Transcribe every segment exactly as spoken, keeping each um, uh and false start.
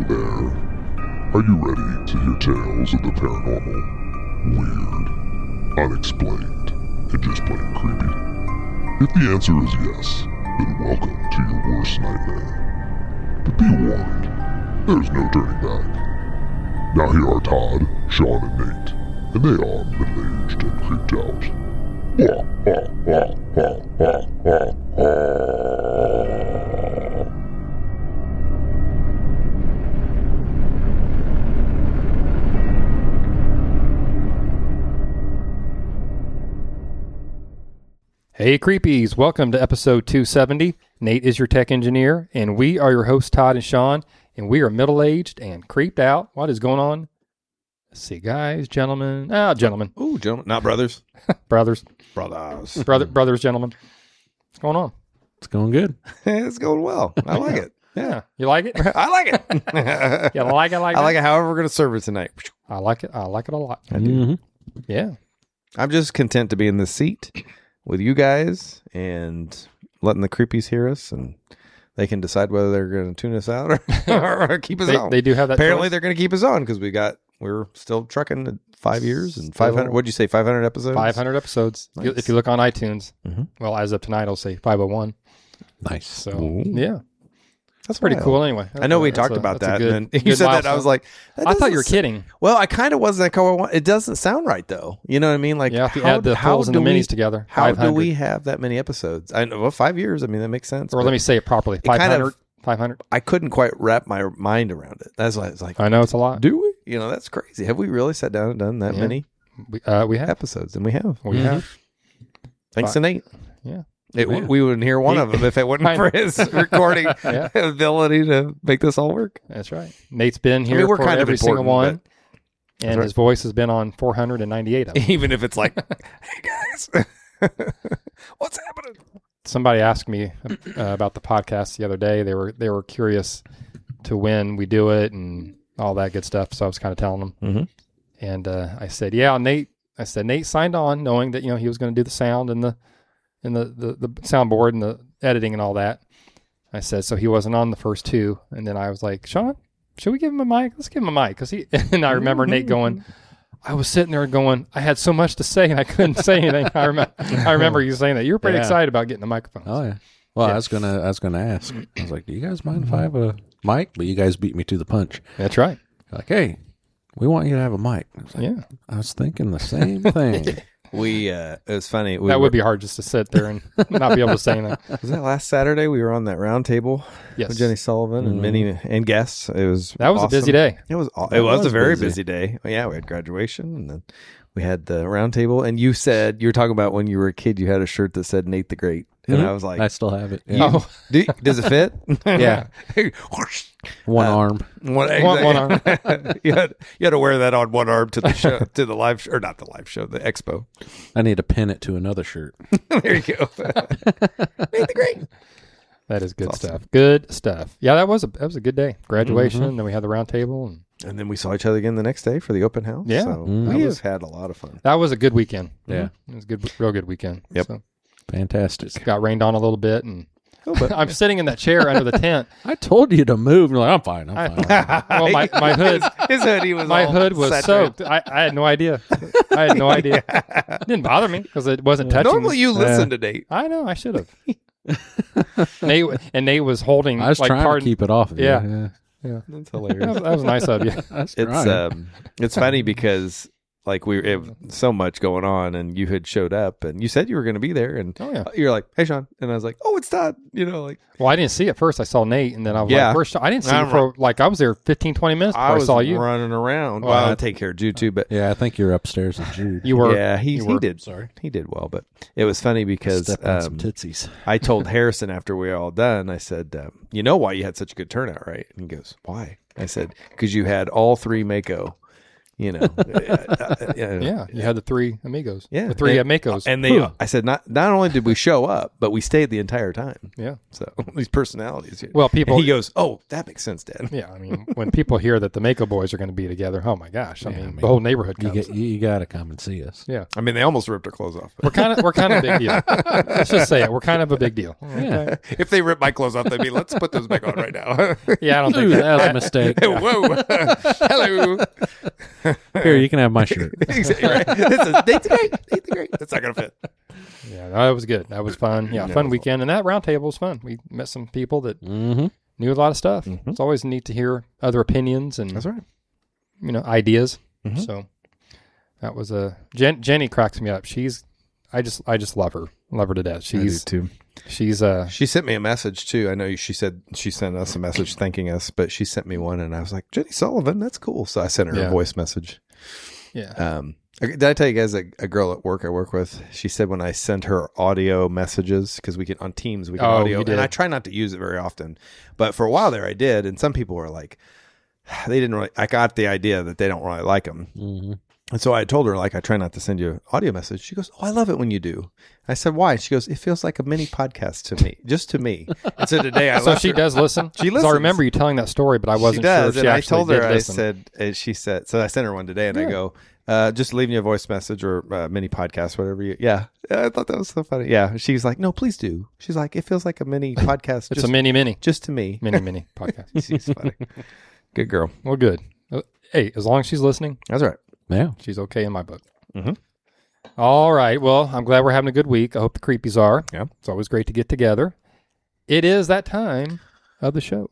there. Are you ready to hear tales of the paranormal, weird, unexplained, and just plain creepy? If the answer is yes, then welcome to your worst nightmare. But be warned, there's no turning back. Now here are Todd, Sean, and Nate, and they are middle-aged and creeped out. Wah, wah, wah, wah, wah, wah, wah. Hey creepies, welcome to episode two seventy. Nate is your tech engineer, and we are your hosts, Todd and Sean, and we are middle-aged and creeped out. What is going on? Let's see, guys, gentlemen. Ah, gentlemen. Ooh, gentlemen. Not brothers. brothers. Brothers. Brother, brothers, gentlemen. What's going on? It's going good. It's going well. I like it. Yeah. You like it? I like it. You like it like I like that? it however we're going to serve it tonight. I like it. I like it a lot. I do. Mm-hmm. Yeah. I'm just content to be in this seat with you guys and letting the creepies hear us, and they can decide whether they're going to tune us out or, or keep us They, on. they do have that Apparently, choice. they're going to keep us on because we got we're still trucking at five years and Still- five hundred. What'd you say? Five hundred episodes. five hundred episodes. Nice. If you look on iTunes, Mhm. well, as of tonight, it'll say five oh one. Nice. So, Ooh. yeah. That's Pretty wild. cool anyway. I know we That's talked a- about that's a that, good- and then you good said that. I milestone. was like, that I thought you were doesn't kidding. Well, I kind of wasn't that how I want. It doesn't sound right though. You know what I mean? Like, Yeah, if you how, add the how fills and the do we, minis together, How five do hundred. we have that many episodes? I know, well, five years. I mean, that makes sense. Or but let me say it properly. kind of- five hundred. five hundred. I couldn't quite wrap my mind around it. That's why I was like, I know it's a lot. do we? You know, that's crazy. Have we really sat down and done that Yeah. many We, uh, we have. episodes? And we have. We Mhm. have. Thanks Fi- to Nate. Yeah. It, Yeah. We wouldn't hear one He- of them if it wasn't I for know. his recording Yeah. ability to make this all work. That's right. Nate's been here we're for kind of every single important, one, and right. his voice has been on four hundred ninety-eight of them. Even if it's like, hey guys, what's happening? Somebody asked me uh, about the podcast the other day. They were they were curious to when we do it and all that good stuff. So I was kind of telling them, Mhm. and uh, I said, "Yeah, Nate." I said Nate signed on, knowing that you know he was going to do the sound and the and the, the the soundboard and the editing and all that. I said so he wasn't on the first two, and then I was like, Sean, should we give him a mic? Let's give him a mic because he. And I remember Nate going. I was sitting there going, I had so much to say and I couldn't say anything. I remember, I remember you saying that. You were pretty Yeah. excited about getting a microphone. Oh yeah. Well, Yeah. I was gonna, I was gonna ask. I was like, "Do you guys mind if I have a mic?" But you guys beat me to the punch. That's right. Like, hey, we want you to have a mic. I was like, Yeah. I was thinking the same thing. We, uh, it was funny. We that were, would be hard just to sit there and not be able to say anything. Was that last Saturday? We were on that round table Yes. with Jenny Sullivan and Mhm. many and guests. It was That was a awesome. busy day. It was. aw- It It was, was a very busy. busy day. Yeah, we had graduation and then we had the round table. And you said you were talking about when you were a kid, you had a shirt that said Nate the Great, and Mhm. I was like, I still have it. Yeah. Oh, Do, does it fit? Yeah. One Uh, arm. One, One- one arm. you, had, you had to wear that on one arm to the show, to the live, sh- or not the live show, the expo. I need to pin it to another shirt. There you go. Nate the Great. that is good That's awesome. stuff. Good stuff. Yeah, that was a that was a good day. Graduation, then we had the round table, and And then we saw each other again the next day for the open house. Yeah. So Mhm. we We have had a lot of fun. that was a good weekend. Yeah. It was a good, real good weekend. Yep. So, Fantastic. got rained on a little bit, and Oh, but I'm sitting in that chair under the tent. I told you to move. And you're like, I'm fine. I'm fine. Well, my, my hood, his hoodie was my all hood was saturated. soaked. I, I had no idea. I had no idea. It didn't bother me because it wasn't touching. Normally you listen to Nate. I know. I should have. Nate and Nate was holding. I was like trying pardon, to keep it off. Of you. Yeah. yeah. Yeah, That's that hilarious. was, that was nice of you. That's It's right. um, it's funny because like we have so much going on, and you had showed up, and you said you were going to be there, and Oh yeah. you're like, "Hey, Sean," and I was like, "Oh, it's Todd." You know, like Well, I didn't see it first. I saw Nate, and then I was Yeah. like, "Where's Sean?" I didn't see I'm you for like I was there fifteen, twenty minutes before I I, was saw you. running around. Well, Well, I- I take care of Jude too, but yeah, I think you're upstairs with Jude. You were. yeah, he you he were. did. Sorry. He did well, but it was funny because Stepped on some um, tootsies. I told Harrison after we were all done, I said, um, "You know why you had such a good turnout, right?" And he goes, "Why?" I said, "Because you had all three Mako You know, uh, uh, yeah, Yeah, you had the three amigos. yeah, the three and, amigos. and they. I said, not not only did we show up, but we stayed the entire time. yeah. So these personalities. Well, And people. he goes, "Oh, that makes sense, Dad." Yeah, I mean, when people hear that the Mako boys are going to be together, oh my gosh! I, Yeah, mean, I mean, the whole neighborhood You comes. get, you, you got to come and see us. yeah, I mean, they almost ripped their clothes off. we're kind of we're kind of a big deal. Let's just say it. We're kind of a big deal. Yeah. If they rip my clothes off, they'd be, "Let's put those back on right now." Yeah, I don't think Ooh, that. that was a mistake. Whoa, hello. Here, you can have my shirt. Exactly right. This is Nate the Great. Nate the Great. That's not gonna fit. Yeah, no, that was good. That was fun. Yeah, Yeah, fun it was weekend, and that round table was fun. We met some people that Mm-hmm. knew a lot of stuff. Mhm. It's always neat to hear other opinions and That's right. you know ideas. Mhm. So that was a Jen, Jenny cracks me up. She's I just I just love her, love her to death. She's too. she's uh She sent me a message too. I know you- she said she sent us a message thanking us, but she sent me one, and I was like, "Jenny Sullivan, that's cool." So I sent her Yeah. a voice message. yeah Um, did I tell you guys a, a girl at work I work with? She said when I send her audio messages, because we can on Teams we can Oh, audio, you did. and I try not to use it very often, but for a while there I did, and some people were like, they didn't really. I got the idea that they don't really like them. Mm-hmm. And so I told her, like, I try not to send you an audio message. She goes, "Oh, I love it when you do." I said, "Why?" She goes, "It feels like a mini podcast to me, just to me." And so today I so left she her- does listen. She 'Cause I listens. remember you telling that story, but I wasn't she does, sure if she and I actually told her, did I listen. said, and she said, so I sent her one today, and I Yeah. go, uh, just leaving you a voice message or uh, mini podcast, whatever you, yeah. I thought that was so funny. Yeah. She's like, "No, please do." She's like, "It feels like a mini podcast. It's just, a mini mini just to me." mini mini podcast. She's funny. Good girl. Well, good. Uh, Hey, as long as she's listening, That's right. Yeah. she's okay in my book. Mhm. All right. Well, I'm glad we're having a good week. I hope the creepies are. Yeah. It's always great to get together. It is that time of the show.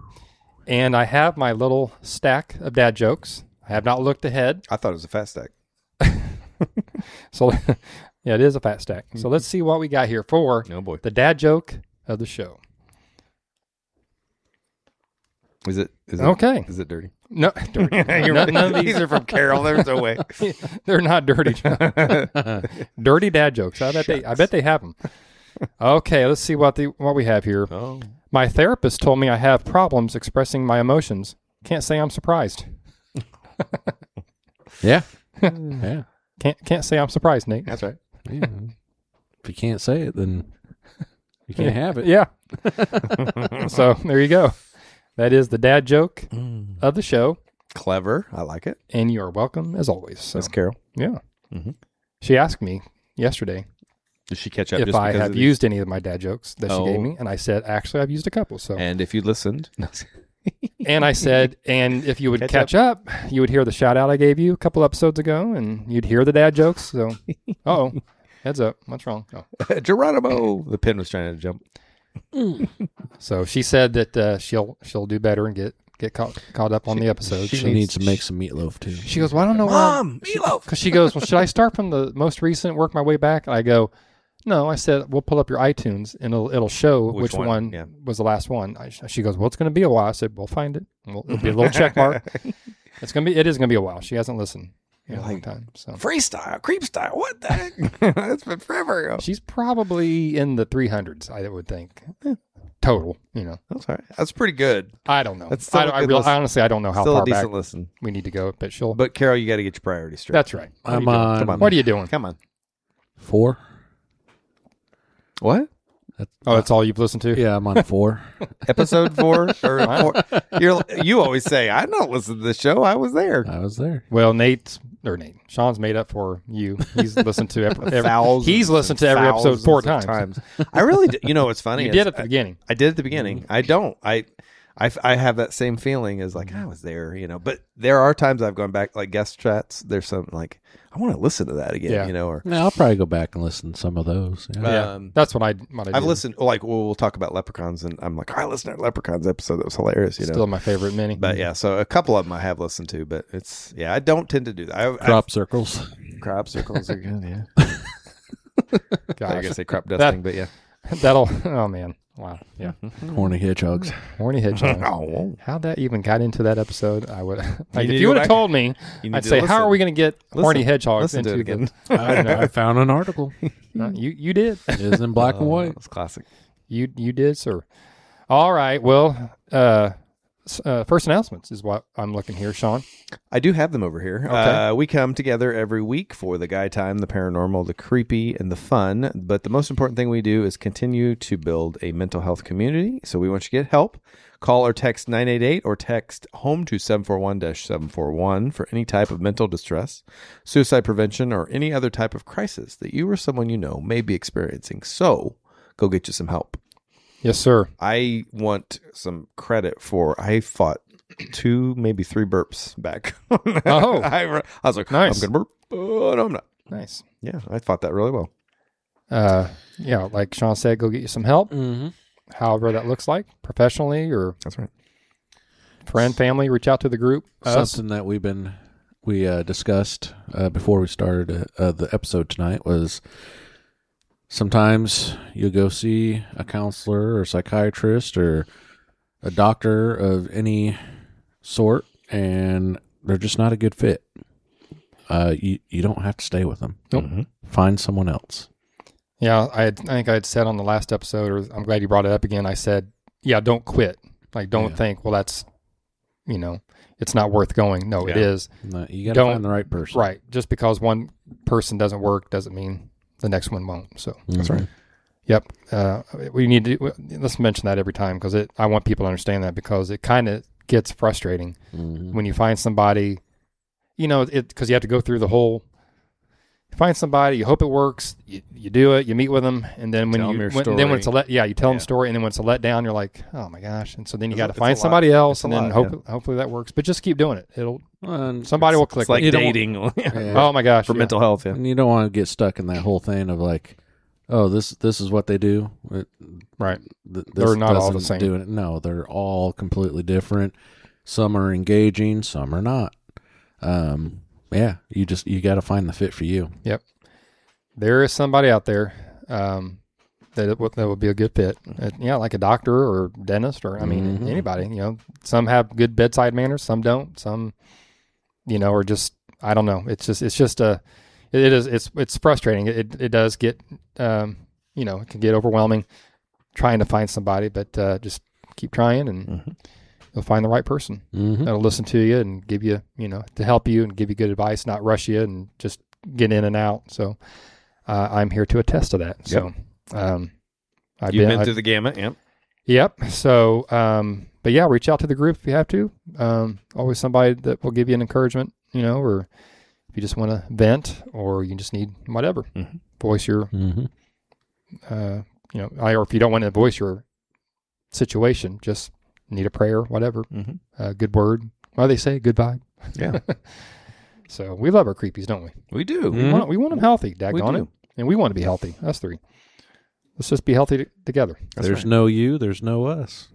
And I have my little stack of dad jokes. I have not looked ahead. I thought it was a fat stack. So, yeah, it is a fat stack. So let's see what we got here for Oh boy. the dad joke of the show. Is it? Is it? Okay. Is it dirty? No, dirty. none, none of these, These are from Carol. There's no way. they're not dirty. Dirty dad jokes. I bet they. I bet they have them. Okay, let's see what the what we have here. Oh. My therapist told me I have problems expressing my emotions. Can't say I'm surprised. Yeah. yeah. Can't can't say I'm surprised, Nate. That's right. Yeah. If you can't say it, then you can't have it. Yeah. So there you go. That is the dad joke Mm. of the show, Clever. I like it. and you are welcome as always. So That's Carol. yeah. Mhm. She asked me yesterday Did she catch up? if just I because have of these? used any of my dad jokes that she Oh. gave me, and I said actually I've used a couple. So And if you listened, and I said, and if you would Catch catch, up. you would hear the shout out I gave you a couple episodes ago, and you'd hear the dad jokes. So, oh, heads up, what's wrong? Oh. Geronimo, the pin was trying to jump. So she said that uh, she'll she'll do better and get get caught caught up on the episode. She, She, needs to make some meatloaf too. she goes, well, I don't know Mom, meatloaf. because she goes, well, should I start from the most recent, work my way back? And I go, no. I said, we'll pull up your iTunes and it'll it'll show Which which, one? one, Yeah. was the last one. I, she goes, well, it's going to be a while. I said, we'll find it. We'll, it'll be a little check mark. It's gonna be. It is gonna be a while. She hasn't listened in a long time. So Freestyle, creep style. What the heck? It's been forever ago. she's probably in the three hundreds. I would think total. You know, That's all right. That's pretty good. I don't know. That's still I, a I good real, listen. honestly, I don't know how Still far a decent back listen. we need to go, but she'll. But Carol, you got to get your priorities straight. That's right. What are I'm you doing? on Come on. What are you doing? Come on. four. What? Oh, that's all you've listened to? Yeah, I'm on four. Episode four or four? You're, you always say I don't listen to the show. I was there. I was there. Well, Nate's or Nate, Sean's made up for you. He's listened to every. every Thousands he's listened to and every episode four thousands times. of I really, did, you know, what's funny? You is did at the I- beginning. I did at the beginning. I don't. I, I, I have that same feeling as like I was there, you know. But there are times I've gone back, like guest chats. There's some like I want to listen to that again, Yeah. you know. Or Yeah, I'll probably go back and listen to some of those. Yeah. Yeah, Um, that's what I. What I I've did. listened. Like well, we'll talk about leprechauns, and I'm like I listened to leprechauns episode. That was hilarious, you know. Still my favorite mini. But yeah, so a couple of them I have listened to, but it's yeah, I don't tend to do that. I, Crop circles. I, crop circles are good. Yeah, I Gosh, guess say crop dusting, but yeah. that'll. Oh man, wow. Yeah, Horny hedgehogs. horny hedgehog. Oh, How that even got into that episode, I would. Like, need if to you go would have back- told me, you need I'd to say, listen. how are we going to get horny Listen. hedgehogs Listen to into it again. the? I, I found an article. Uh, you you did. It is in black and Oh, white. It's classic. You you did, sir. All right. Well, uh, uh, first announcements is what I'm looking here, Sean. I do have them over here. Okay. Uh, we come together every week for the guy time, the paranormal, the creepy, and the fun. But the most important thing we do is continue to build a mental health community. So we want you to get help. Call or text nine eight eight or text HOME to seven four one dash seven four one for any type of mental distress, suicide prevention, or any other type of crisis that you or someone you know may be experiencing. So go get you some help. Yes, sir. I want some credit for I fought two, maybe three burps back. Oh. I, I was like, Nice. I'm going to burp. Oh, no, I'm not. Nice. Yeah, I fought that really well. Uh, yeah, like Sean said, go get you some help. Mm-hmm. However that looks like, professionally or That's right. friend, family, reach out to the group. Us. Something that we've been we uh, discussed uh, before we started uh, the episode tonight was sometimes you'll go see a counselor or psychiatrist or a doctor of any sort, and they're just not a good fit. Uh, you you don't have to stay with them. Nope. Mm-hmm. Find someone else. Yeah, I, had, I think I had said on the last episode, or I'm glad you brought it up again. I said, yeah, don't quit. Like, don't Yeah. think, well, that's, you know, it's not worth going. No, it Yeah. is. No, you got to Don't- find the right person. Right. Just because one person doesn't work doesn't mean the next one won't. So, That's right. yep. Uh, we need to, let's mention that every time because it. I want people to understand that because it kind of gets frustrating Mm-hmm. when you find somebody, you know, it because you have to go through the whole. You find somebody, you hope it works, you, you do it, you meet with them, and then when Tell you 'em your when, then when it's a story. let yeah, you tell them Yeah. a story, and then when it's a letdown, you're like, oh my gosh, and so then you It's got a- to it's find a lot. somebody else, It's a and then lot, hope, yeah. hopefully that works. But just keep doing it. It'll And, somebody will click. It's like with it. dating Yeah. Oh my gosh, for yeah. mental health. Yeah. and you don't want to get stuck in that whole thing of like, oh, this this is what they do. It, Right. th- They're this not all the doesn't same. do it. No, they're all completely different. Some are engaging, some are not. Um, yeah, you just you got to find the fit for you. There is somebody out there um, that it, would- that would be a good fit. Uh, yeah, like a doctor or dentist or I mean Mhm. anybody. You know, some have good bedside manners, some don't. Some, you know, are just I don't know. It's just it's just a it, it is it's it's frustrating. It it does get um, you know it can get overwhelming trying to find somebody, but uh, just keep trying and Mhm. you'll find the right person Mm-hmm. that'll listen to you and give you you know to help you and give you good advice, not rush you and just get in and out. So. Uh, I'm here to attest to that. So, um, I've You've been, been I- through the gamut. Yep. yep. So, um, but yeah, reach out to the group if you have to. Um, always somebody that will give you an encouragement, you know, or if you just want to vent or you just need whatever, Mhm. voice your, Mm-hmm. uh, you know, I, or if you don't want to voice your situation, just need a prayer, whatever, Mm-hmm. a good word. What do they say? Good vibe. Yeah, So we love our creepies, don't we? we do. We want, we want them healthy, Mm-hmm. We daggone do. it. And we want to be healthy. Us three. Let's just be healthy t- together. That's There's right. no you, there's no us.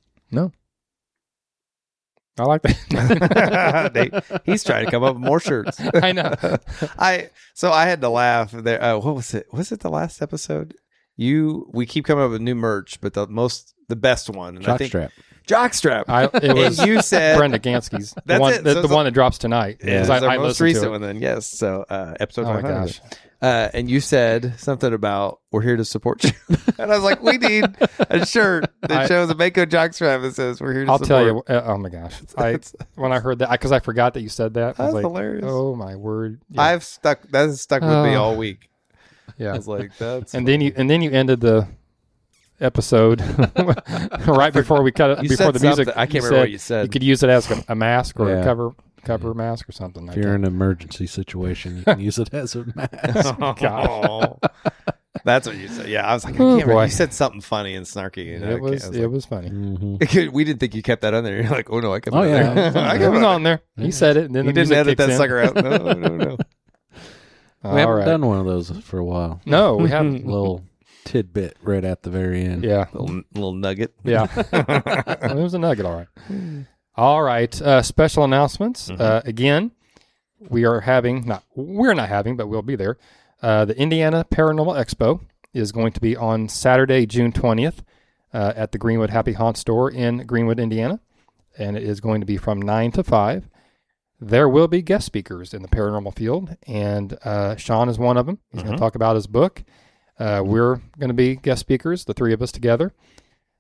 I like that. They- he's trying to come up with more shirts. I know. I so I had to laugh there. Uh, what was it? Was it the last episode? You we keep coming up with new merch, but the most the best one, and I think Jockstrap. jockstrap. I, it And was you said Brenda Gansky's. The That's one, it. the, So the it's one that drops tonight. Yeah, 'Cause it's I, our I most listened recent to it. one. Then yes, so uh, episode Oh my one hundred. gosh. Uh, and you said something about we're here to support you, and I was like, we need a shirt that I- shows a Mako jockstrap that says we're here to I'll support. tell you. Uh, oh my gosh. I, That's, when I heard that, because I, forgot that you said that. I that's was like, hilarious. oh my word. Yeah. I've stuck. That has stuck with me Oh. all week. I yeah. was like, that's And then you and then you ended the episode right before we cut it. You before said the music. something. I can't you remember said what you said. You could use it as a, a mask or Yeah. a cover cover mask or something. If Like you're that. in an emergency situation, you can use it as a mask. Oh, that's what you said. Yeah, I was like, I Oh, can't remember. boy. You said something funny and snarky. And I It can't- was I was it like, was funny. Mm-hmm. we didn't think you kept that on there. You're like, oh no, I kept Oh, it yeah. on there. I It kept was it on there. He said it, and then You the didn't music edit kicks that in. sucker out. No, no, no. All We haven't right. done one of those for a while. No, we haven't. Little tidbit right at the very end. Yeah. Little, little nugget. Yeah. Well, it was a nugget, all right. All right. Uh, special announcements. Mhm. Uh, again, we are having, not, we're not having, but we'll be there. Uh, the Indiana Paranormal Expo is going to be on Saturday, June twentieth uh, at the Greenwood Happy Haunt store in Greenwood, Indiana. And it is going to be from nine to five. There will be guest speakers in the paranormal field, and uh, Sean is one of them. He's going Mhm. to talk about his book. Uh, we're going to be guest speakers, the three of us together.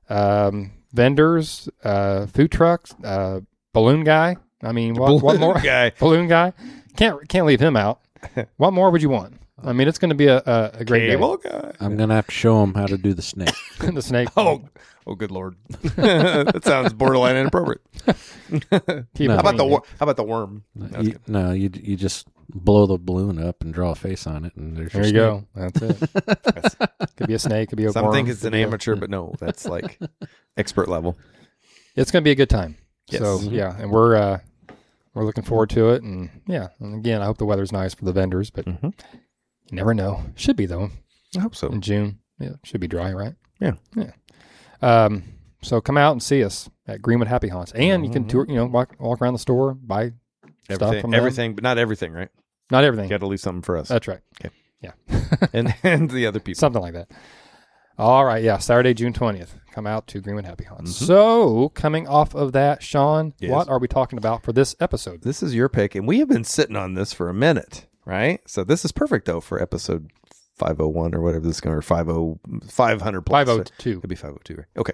Um, vendors, uh, food trucks, uh, balloon guy. I mean, what, Balloon what more? guy. Balloon guy. Can't can't leave him out. What more would you want? I mean, it's going to be a, a, a great Cable guy. I'm gonna have to show him how to do the snake. day. The snake. Oh, oh, good lord! That sounds borderline inappropriate. Keep No. it How about the clean. wor- how about the worm? That's You, good. no, you you just blow the balloon up and draw a face on it, and there's There your you snake. go. That's it. Could be a snake. Could be a Some worm. think it's could an be a- amateur, but no, that's like expert level. It's going to be a good time. Yes. So Mhm. yeah, and we're uh, we're looking forward to it. And yeah, and again, I hope the weather's nice for the vendors, but Mhm. you never know. Should be though. I hope so. In June. Yeah, should be dry, right? Yeah. Yeah. Um, so come out and see us at Greenwood Happy Haunts, and you can tour. You know, walk walk around the store, buy stuff Everything, from them. everything, but not everything, right? Not everything. You got to leave something for us, That's right. Okay. Yeah. and and the other people. Something like that. All right. Yeah. Saturday, June twentieth. Come out to Greenwood Happy Haunts. Mhm. So coming off of that, Sean, Yes. what are we talking about for this episode? This is your pick, and we have been sitting on this for a minute, right? So this is perfect though for episode five oh one or whatever this is going, or five oh five hundred plus. five oh two. It'd be five oh two, right? Okay.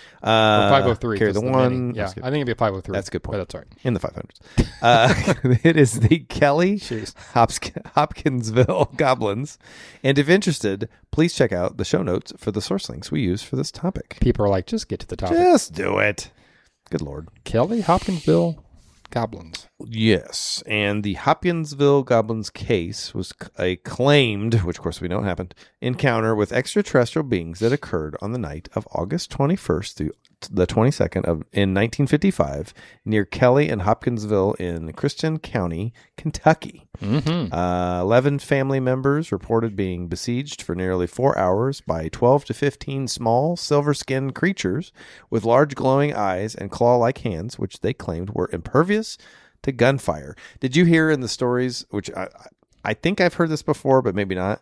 Uh, five oh three. Carry the one. Yeah, That's good. I think it'd be a five oh three. That's a good point. But that's all right. In the five hundreds. Uh, it is the Kelly Jeez. Hops- Hopkinsville Goblins. And if interested, please check out the show notes for the source links we use for this topic. People are like, just get to the topic. Just do it. Good Lord. Kelly Hopkinsville Goblins. Yes. And the Hopkinsville Goblins case was c- a claimed, which of course we know what happened, encounter with extraterrestrial beings that occurred on the night of August twenty-first through the twenty-second of in nineteen fifty-five near Kelly and Hopkinsville in Christian County, Kentucky. Mm-hmm. Uh, eleven family members reported being besieged for nearly four hours by twelve to fifteen small silver-skinned creatures with large glowing eyes and claw-like hands, which they claimed were impervious to gunfire. Did you hear in the stories, which I, I think I've heard this before, but maybe not,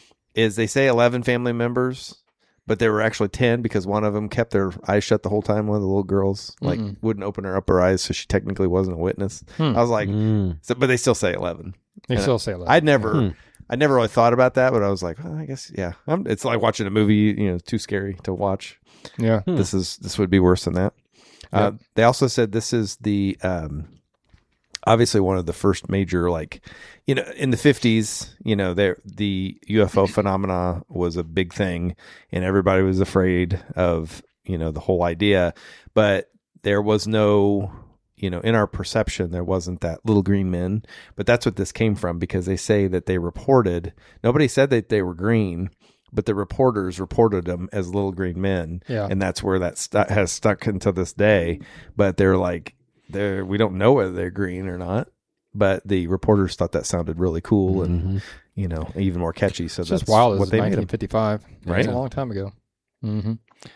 is they say eleven family members, but there were actually ten because one of them kept their eyes shut the whole time. One of the little girls like Mm-mm. wouldn't open her upper eyes, so she technically wasn't a witness. Hmm. I was like, Mm. so, but they still say eleven. They And still say that. I'd never, Hmm. I never really thought about that, but I was like, well, I guess, yeah. I'm, it's like watching a movie, you know, too scary to watch. Yeah. Hmm. This is this would be worse than that. Uh, Yep. they also said this is the um, obviously one of the first major, like, you know, in the fifties, you know, there the U F O phenomena was a big thing, and everybody was afraid of, you know, the whole idea, but there was no, you know, in our perception, there wasn't that little green men, but that's what this came from, because they say that they reported, nobody said that they were green, but the reporters reported them as little green men. Yeah. And that's where that stu- has stuck until this day. But they're like, they're, we don't know whether they're green or not, but the reporters thought that sounded really cool and, Mhm. you know, even more catchy. So It's that's just wild. what It's they made nineteen them. fifty-five. Right. It's a long time ago. Mm-hmm.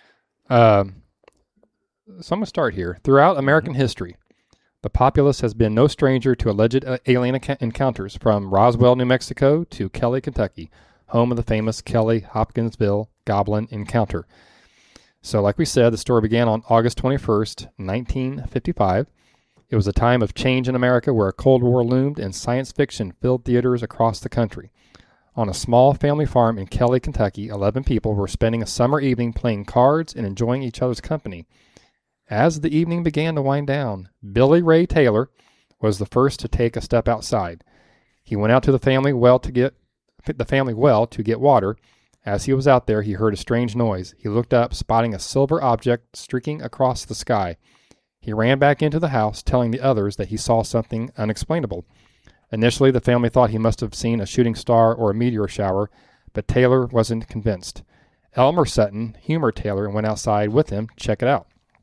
Um, so I'm going to start here. Throughout American history, the populace has been no stranger to alleged uh, alien enc- encounters, from Roswell, New Mexico to Kelly, Kentucky, home of the famous Kelly Hopkinsville Goblin encounter. So like we said, the story began on August twenty-first, nineteen fifty-five. It was a time of change in America where a Cold War loomed and science fiction filled theaters across the country. On a small family farm in Kelly, Kentucky, eleven people were spending a summer evening playing cards and enjoying each other's company. As the evening began to wind down, Billy Ray Taylor was the first to take a step outside. He went out to the family well to get the family well to get water. As he was out there, he heard a strange noise. He looked up, spotting a silver object streaking across the sky. He ran back into the house, telling the others that he saw something unexplainable. Initially, the family thought he must have seen a shooting star or a meteor shower, but Taylor wasn't convinced. Elmer Sutton humored Taylor and went outside with him to check it out.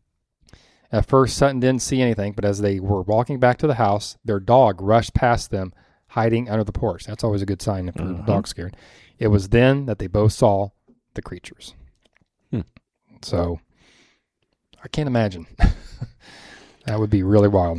At first, Sutton didn't see anything, but as they were walking back to the house, their dog rushed past them, hiding under the porch. That's always a good sign if the Mhm. dog's scared. It was then that they both saw the creatures. Hmm. So, I can't imagine. That would be really wild.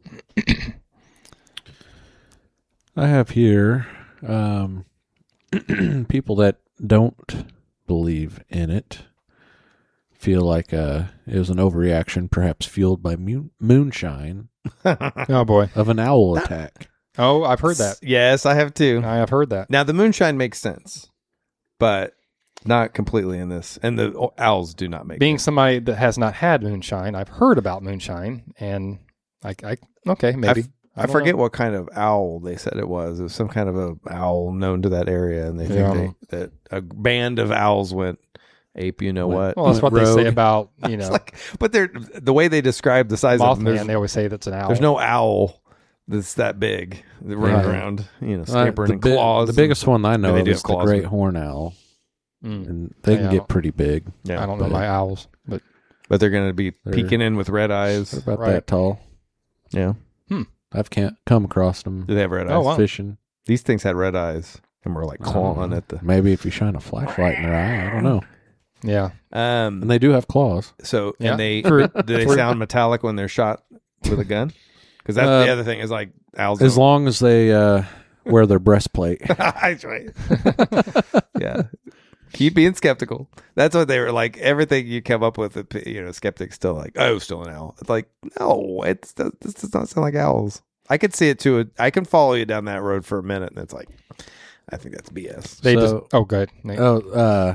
I have here um, people that don't believe in it feel like uh, it was an overreaction, perhaps fueled by moon- moonshine Oh, boy. of an owl attack. Oh, I've heard that. Yes, I have too. I have heard that. Now, the moonshine makes sense, but Not completely in this. And the owls do not make Being it. somebody that has not had moonshine, I've heard about moonshine, and I, I okay, maybe. I, I forget know. what kind of owl they said it was. It was some kind of a owl known to that area, and they think Yeah. they, that a band of owls went ape. You know what? Well, that's what Rogue. they say about you know like, but they're the way they describe the size of them. Mothman. There's, They always say that's an owl. there's no owl that's that big that runs Right. around, you know, Uh, scampering the, and bi- claws. the biggest one I know they of do is have the claws, great but- horn owl, Mm. and they can Yeah. get pretty big. Yeah, I don't know but- my owls, but but they're going to be They're- peeking in with red eyes. They're about Right. that tall. Yeah, I've can't come across them do they have red eyes? Oh, wow. fishing. These things had red eyes and were like clawing at the. Maybe if you shine a flashlight in their eye, I don't know. yeah, Um, And they do have claws. so Yeah. and they True. do they True. sound metallic when they're shot with a gun? Because that's Uh, the other thing is like owls. As don't- long as they uh, wear their breastplate. That's right. Yeah. Keep being skeptical. That's what they were like. Everything you come up with, you know, skeptics still like, oh, still an owl. It's like, no, it's this does not sound like owls. I could see it too. I can follow you down that road for a minute, and it's like, I think that's B S. they So- just oh good. Nate. Oh, uh,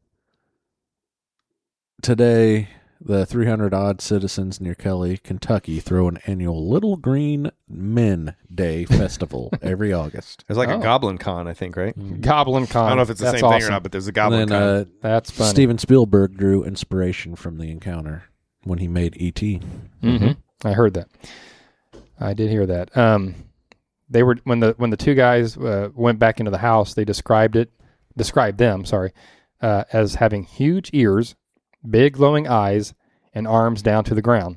today, the three hundred odd citizens near Kelly, Kentucky, throw an annual Little Green Men Day festival every August. There's like Oh. a Goblin Con, I think, right? Goblin Con. I don't know if it's the That's same awesome. thing or not, but there's a And Goblin then Con. uh, That's funny. Steven Spielberg drew inspiration from the encounter when he made E T hmm I heard that. I did hear that. Um, they were when the when the two guys uh, went back into the house. They described it, described them, sorry, uh, as having huge ears, big glowing eyes, and arms down to the ground.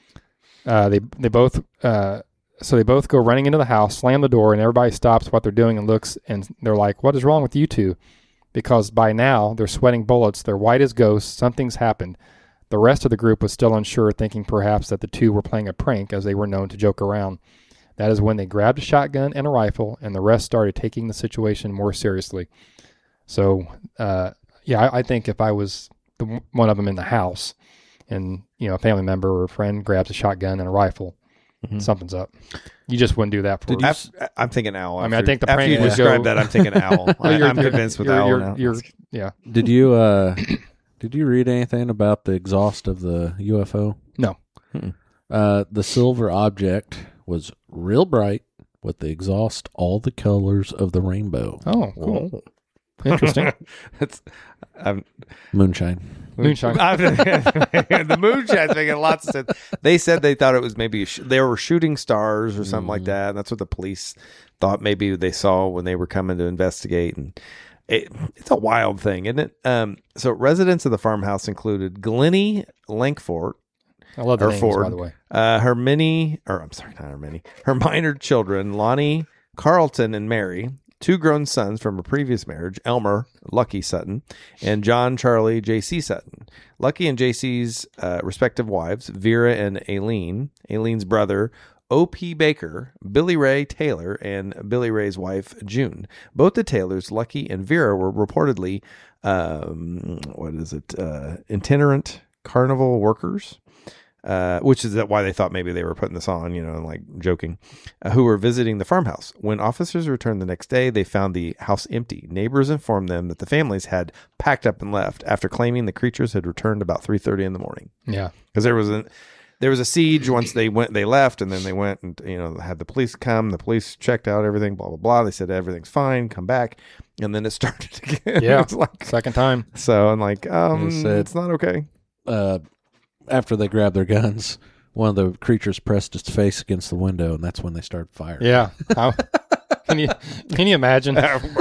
Uh, they they both uh, so they both go running into the house, slam the door, and everybody stops what they're doing and looks, and they're like, "What is wrong with you two?" Because by now they're sweating bullets. They're white as ghosts. Something's happened. The rest of the group was still unsure, thinking perhaps that the two were playing a prank, as they were known to joke around. That is when they grabbed a shotgun and a rifle, and the rest started taking the situation more seriously. So, uh, yeah, I, I think if I was the, one of them in the house, and you know, a family member or a friend grabs a shotgun and a rifle, Mhm. something's up. You just wouldn't do that for. Did you- Af- I'm thinking owl. I mean, after- I think the after prank you would describe go- that, I'm thinking owl. I, You're- I'm you're- convinced with you're- owl you're- now. you're- yeah. Did you uh, did you read anything about the exhaust of the U F O? No. Mm-mm. Uh, the silver object was real bright with the exhaust all the colors of the rainbow. Oh, cool. Whoa. Interesting. That's I'm, Moonshine. Moonshine. I'm- the moonshine's making lots of sense. They said they thought it was maybe a sh- they were shooting stars or something like Mhm. that. And that's what the police thought maybe they saw when they were coming to investigate. And it, it's a wild thing, isn't it? Um, so residents of the farmhouse included Glennie Lankfort, I love the Or names, Ford. by the way. uh, her mini, or I'm sorry, not her mini, her minor children, Lonnie, Carlton, and Mary, two grown sons from a previous marriage, Elmer, Lucky Sutton, and John, Charlie, J C Sutton. Lucky and J C's uh, respective wives, Vera and Aileen, Aileen's brother, O P Baker, Billy Ray Taylor, and Billy Ray's wife, June. Both the Taylors, Lucky and Vera, were reportedly, um, what is it, uh, itinerant carnival workers. Uh, which is that why they thought maybe they were putting this on, you know, and like joking, uh, who were visiting the farmhouse. When officers returned the next day, they found the house empty. Neighbors informed them that the families had packed up and left after claiming the creatures had returned about three thirty in the morning. Yeah. Because there was a there was a siege once they went, they left, and then they went and, you know, had the police come. The police checked out everything, blah blah blah. They said everything's fine, come back, and then it started again. Yeah. It's like, Second time. so I'm like, um, They said- it's not okay. Uh, after they grabbed their guns, one of the creatures pressed its face against the window, and that's when they started firing. Yeah. How, can you can you imagine?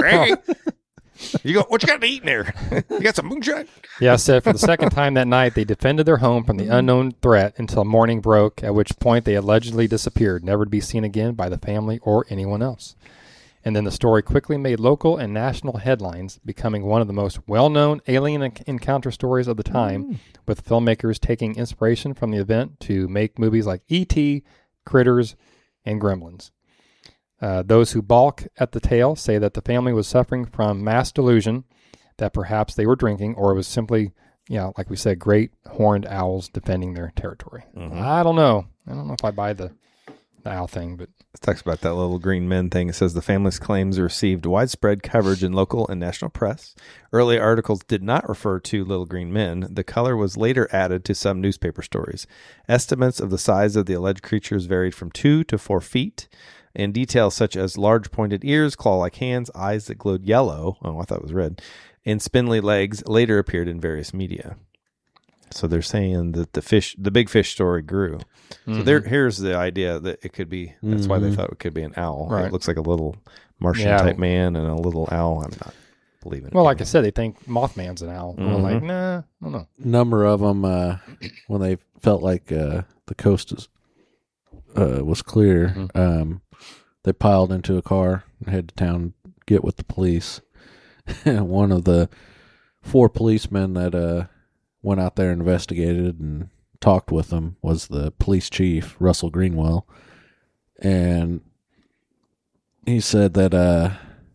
You go, what you got to eat in there? You got some moonshine? Yeah, I said for the second time that night, they defended their home from the unknown threat until morning broke, at which point they allegedly disappeared, never to be seen again by the family or anyone else. And then the story quickly made local and national headlines, becoming one of the most well-known alien en- encounter stories of the time, with filmmakers taking inspiration from the event to make movies like E T, Critters, and Gremlins. Uh, those who balk at the tale say that the family was suffering from mass delusion, that perhaps they were drinking, or it was simply, you know, like we said, great horned owls defending their territory. Mhm. I don't know. I don't know if I buy the the owl thing, but It talks about that little green men thing. It says the family's claims received widespread coverage in local and national press. Early articles did not refer to little green men. The color was later added to some newspaper stories. Estimates of the size of the alleged creatures varied from two to four feet, and details such as large pointed ears, claw-like hands, eyes that glowed yellow, oh, I thought it was red, and spindly legs later appeared in various media. So they're saying that the fish, the big fish story grew. mm-hmm. So there, here's the idea that it could be. That's Mm-hmm. why they thought it could be an owl. Right. It looks like a little Martian Yeah. type man and a little owl. I'm not believing it. well, like I said, they think Mothman's an owl. Mhm. We're like, nah, I don't know. Number of them, uh, when they felt like uh, the coast is, uh, was clear, Mhm. um, they piled into a car and head to town, get with the police. And one of the four policemen that uh, went out there and investigated and talked with them was the police chief, Russell Greenwell. And he said that uh,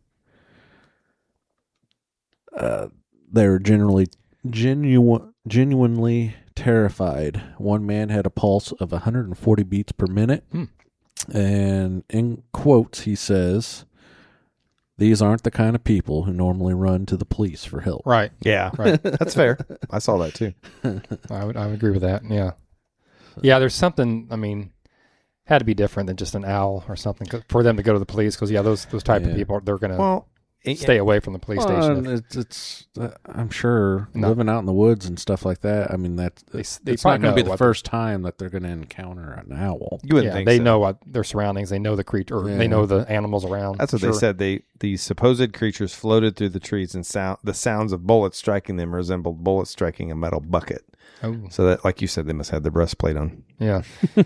uh, they were generally genuine, genuinely terrified. One man had a pulse of one hundred forty beats per minute. Hmm. And in quotes, he says, "These aren't the kind of people who normally run to the police for help." Right. yeah, Right. that's fair. I saw that too. I would I would agree with that. Yeah. Yeah, there's something, I mean, had to be different than just an owl or something 'cause- for them to go to the police because, yeah, those those type Yeah. of people, they're going to Well, it- stay away from the police Well, station. and it's, it's uh, I'm sure No. living out in the woods and stuff like that. I mean, that They, s- they it's not probably going to be know the what first time that they're going to encounter an owl. you wouldn't yeah, think they so. know what their surroundings. They know the creature. Or Yeah. They know the animals around. That's what Sure. they said. They these supposed creatures floated through the trees, and sound the sounds of bullets striking them resembled bullets striking a metal bucket. Oh, So that, like you said, they must have the breastplate on. yeah.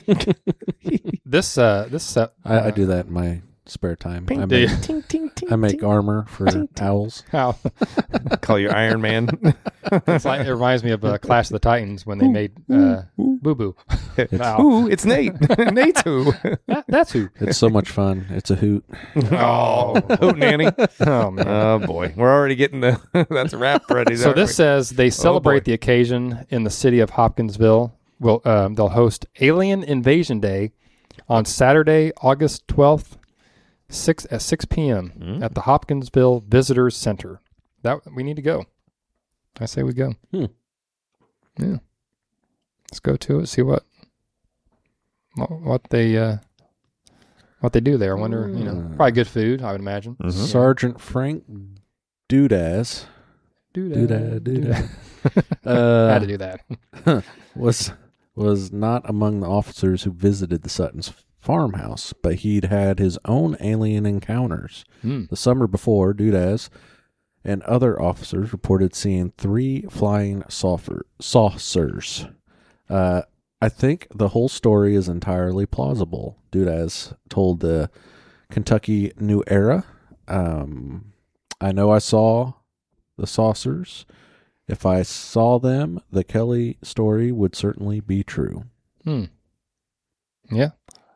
this uh this uh, I, I do that in my spare time. I Do make, you? ting, ting, ting, I make armor for owls. how Call you Iron Man. it's like, it reminds me of uh, Clash of the Titans when they made uh, Boo Boo. Ow. Ooh, it's Nate. Nate's who? That, that's who. It's so much fun. It's a hoot. Oh, hoot nanny. Oh man. Oh boy, we're already getting the. That's a wrap already. So aren't this we? says they celebrate boy. the occasion in the city of Hopkinsville. Will um, they'll host Alien Invasion Day on Saturday, August twelfth, six at six p.m. Mm. at the Hopkinsville Visitors Center. That we need to go. I say we go. Hmm. Yeah, let's go to it. See what what, what they uh, what they do there. I wonder. You know, Mm. probably good food. I would imagine. Mhm. Sergeant Frank Dudaz Do Doodah, doodah. Had to uh, do that. was was not among the officers who visited the Suttons' farmhouse, but he'd had his own alien encounters. Hmm. The summer before, Dudaz and other officers reported seeing three flying saucer, saucers. Uh, I think the whole story is entirely plausible, Dudaz told the Kentucky New Era. Um, I know I saw the saucers. If I saw them, the Kelly story would certainly be true. Hmm. Yeah.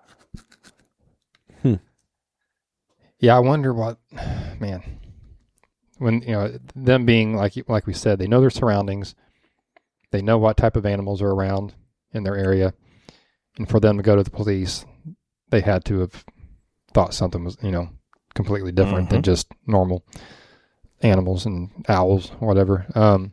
Hmm. Yeah, I wonder what, man, when, you know, them being, like like we said, they know their surroundings. They know what type of animals are around in their area. And for them to go to the police, they had to have thought something was, you know, completely different than Mhm. just normal animals and owls, whatever. Um,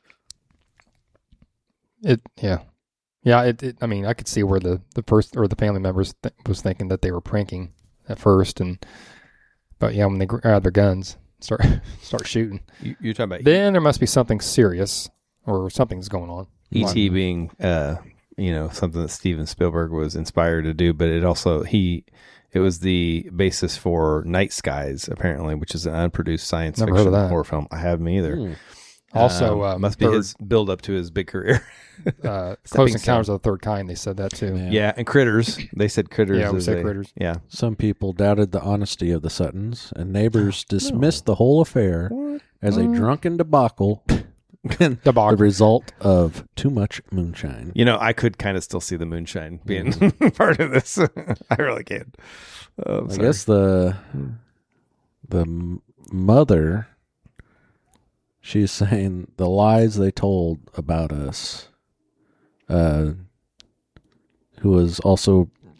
it, yeah. Yeah, it, it. I mean, I could see where the, the first or the family members th- was thinking that they were pranking at first, and but yeah, when they grab their guns, start start shooting, You, you're talking about then there must be something serious or something's going on. E T being, uh, you know, something that Steven Spielberg was inspired to do, but it also he, it was the basis for Night Skies, apparently, which is an unproduced science Never heard fiction of that. horror film. I haven't either. Hmm. Also, Um, um, must be third- his build up to his big career. Uh, Close Stepping Encounters Stone. of the Third Kind. They said that too. Yeah. Yeah, and Critters. They said Critters. Yeah, we is said a- Critters. Yeah. Some people doubted the honesty of the Suttons, and neighbors dismissed the whole affair as a drunken debacle and the Debacle. result of too much moonshine. You know, I could kind of still see the moonshine being part of this. I really can. Oh, I'm I sorry. guess the the m- mother, she's saying the lies they told about us, uh, who was also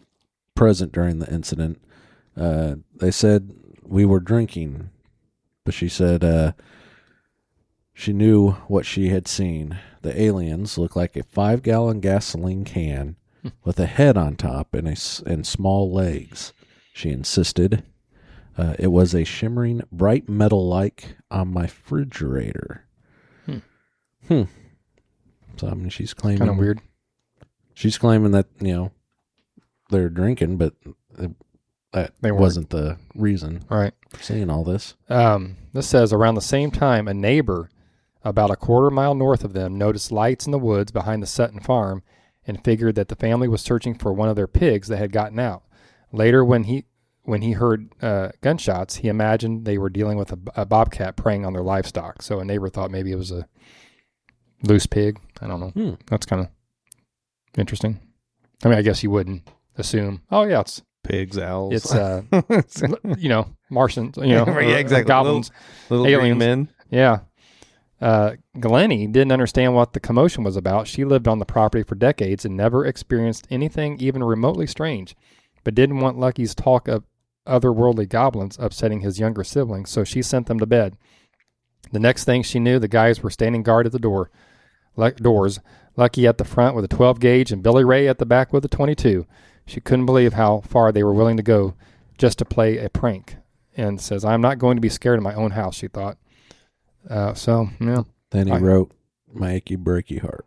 present during the incident. Uh, they said we were drinking, but she said uh, she knew what she had seen. The aliens looked like a five-gallon gasoline can with a head on top and a s- and small legs. She insisted. Uh, it was a shimmering bright metal-like on my refrigerator. Hmm. Hmm. So I mean, she's claiming Kind of weird. She's claiming that, you know, they're drinking, but it, that They weren't. wasn't the reason All right. for seeing all this. Um, this says around the same time, a neighbor about a quarter mile north of them noticed lights in the woods behind the Sutton farm and figured that the family was searching for one of their pigs that had gotten out. Later, when he when he heard uh, gunshots, he imagined they were dealing with a, a bobcat preying on their livestock. So a neighbor thought maybe it was a loose pig. I don't know. Hmm. That's kind of interesting. I mean, I guess you wouldn't assume, oh, yeah, it's, Pigs, owls. it's uh, you know, Martians, you know, Yeah, or exactly. goblins. little green aliens. men. Yeah. Uh, Glennie didn't understand what the commotion was about. She lived on the property for decades and never experienced anything even remotely strange, but didn't want Lucky's talk of otherworldly goblins upsetting his younger siblings, so she sent them to bed. The next thing she knew, the guys were standing guard at the door, le- doors, Lucky at the front with a twelve gauge and Billy Ray at the back with a twenty-two. She couldn't believe how far they were willing to go just to play a prank, and says, I'm not going to be scared in my own house, she thought. Uh, so, yeah. Then he I- wrote, my achy breaky heart.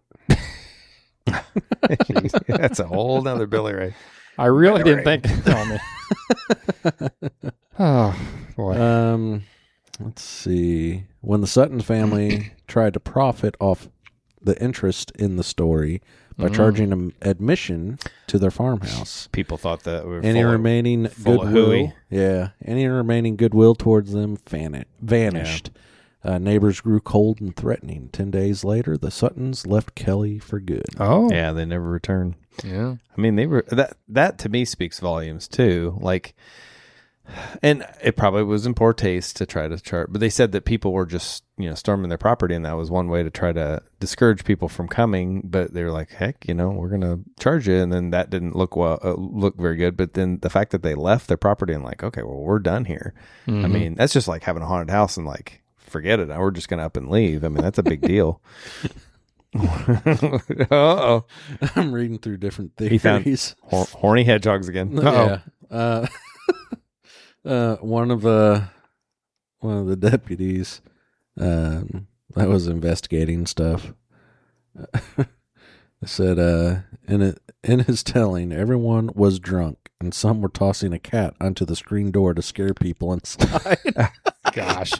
Jeez, that's a whole nother Billy Ray. I really Billy didn't think. Oh, man. Oh, boy. Um, let's see. When the Sutton family tried to profit off the interest in the story by Mm. charging them admission to their farmhouse, People thought that we were any full of- remaining full of goodwill, hooey. yeah, any remaining goodwill towards them fan- vanished. Uh, neighbors grew cold and threatening. Ten days later, the Suttons left Kelly for good. Oh, Yeah, they never returned. yeah. I mean, they were that. That to me speaks volumes too. Like, and it probably was in poor taste to try to chart. But they said that people were just you know storming their property, and that was one way to try to discourage people from coming. But they were like, heck, you know, we're gonna charge you, and then that didn't look well, uh, look very good. But then the fact that they left their property and like, okay, well, we're done here. I Mhm. mean, that's just like having a haunted house and like, forget it. We're just gonna up and leave. I mean, that's a big deal. Uh-oh. I'm reading through different He found- theories. Hor- horny hedgehogs again. Uh-oh. Yeah. Uh, uh, one of the one of the deputies um, that was investigating stuff said, uh, in it, in his telling, everyone was drunk and some were tossing a cat onto the screen door to scare people inside. Gosh.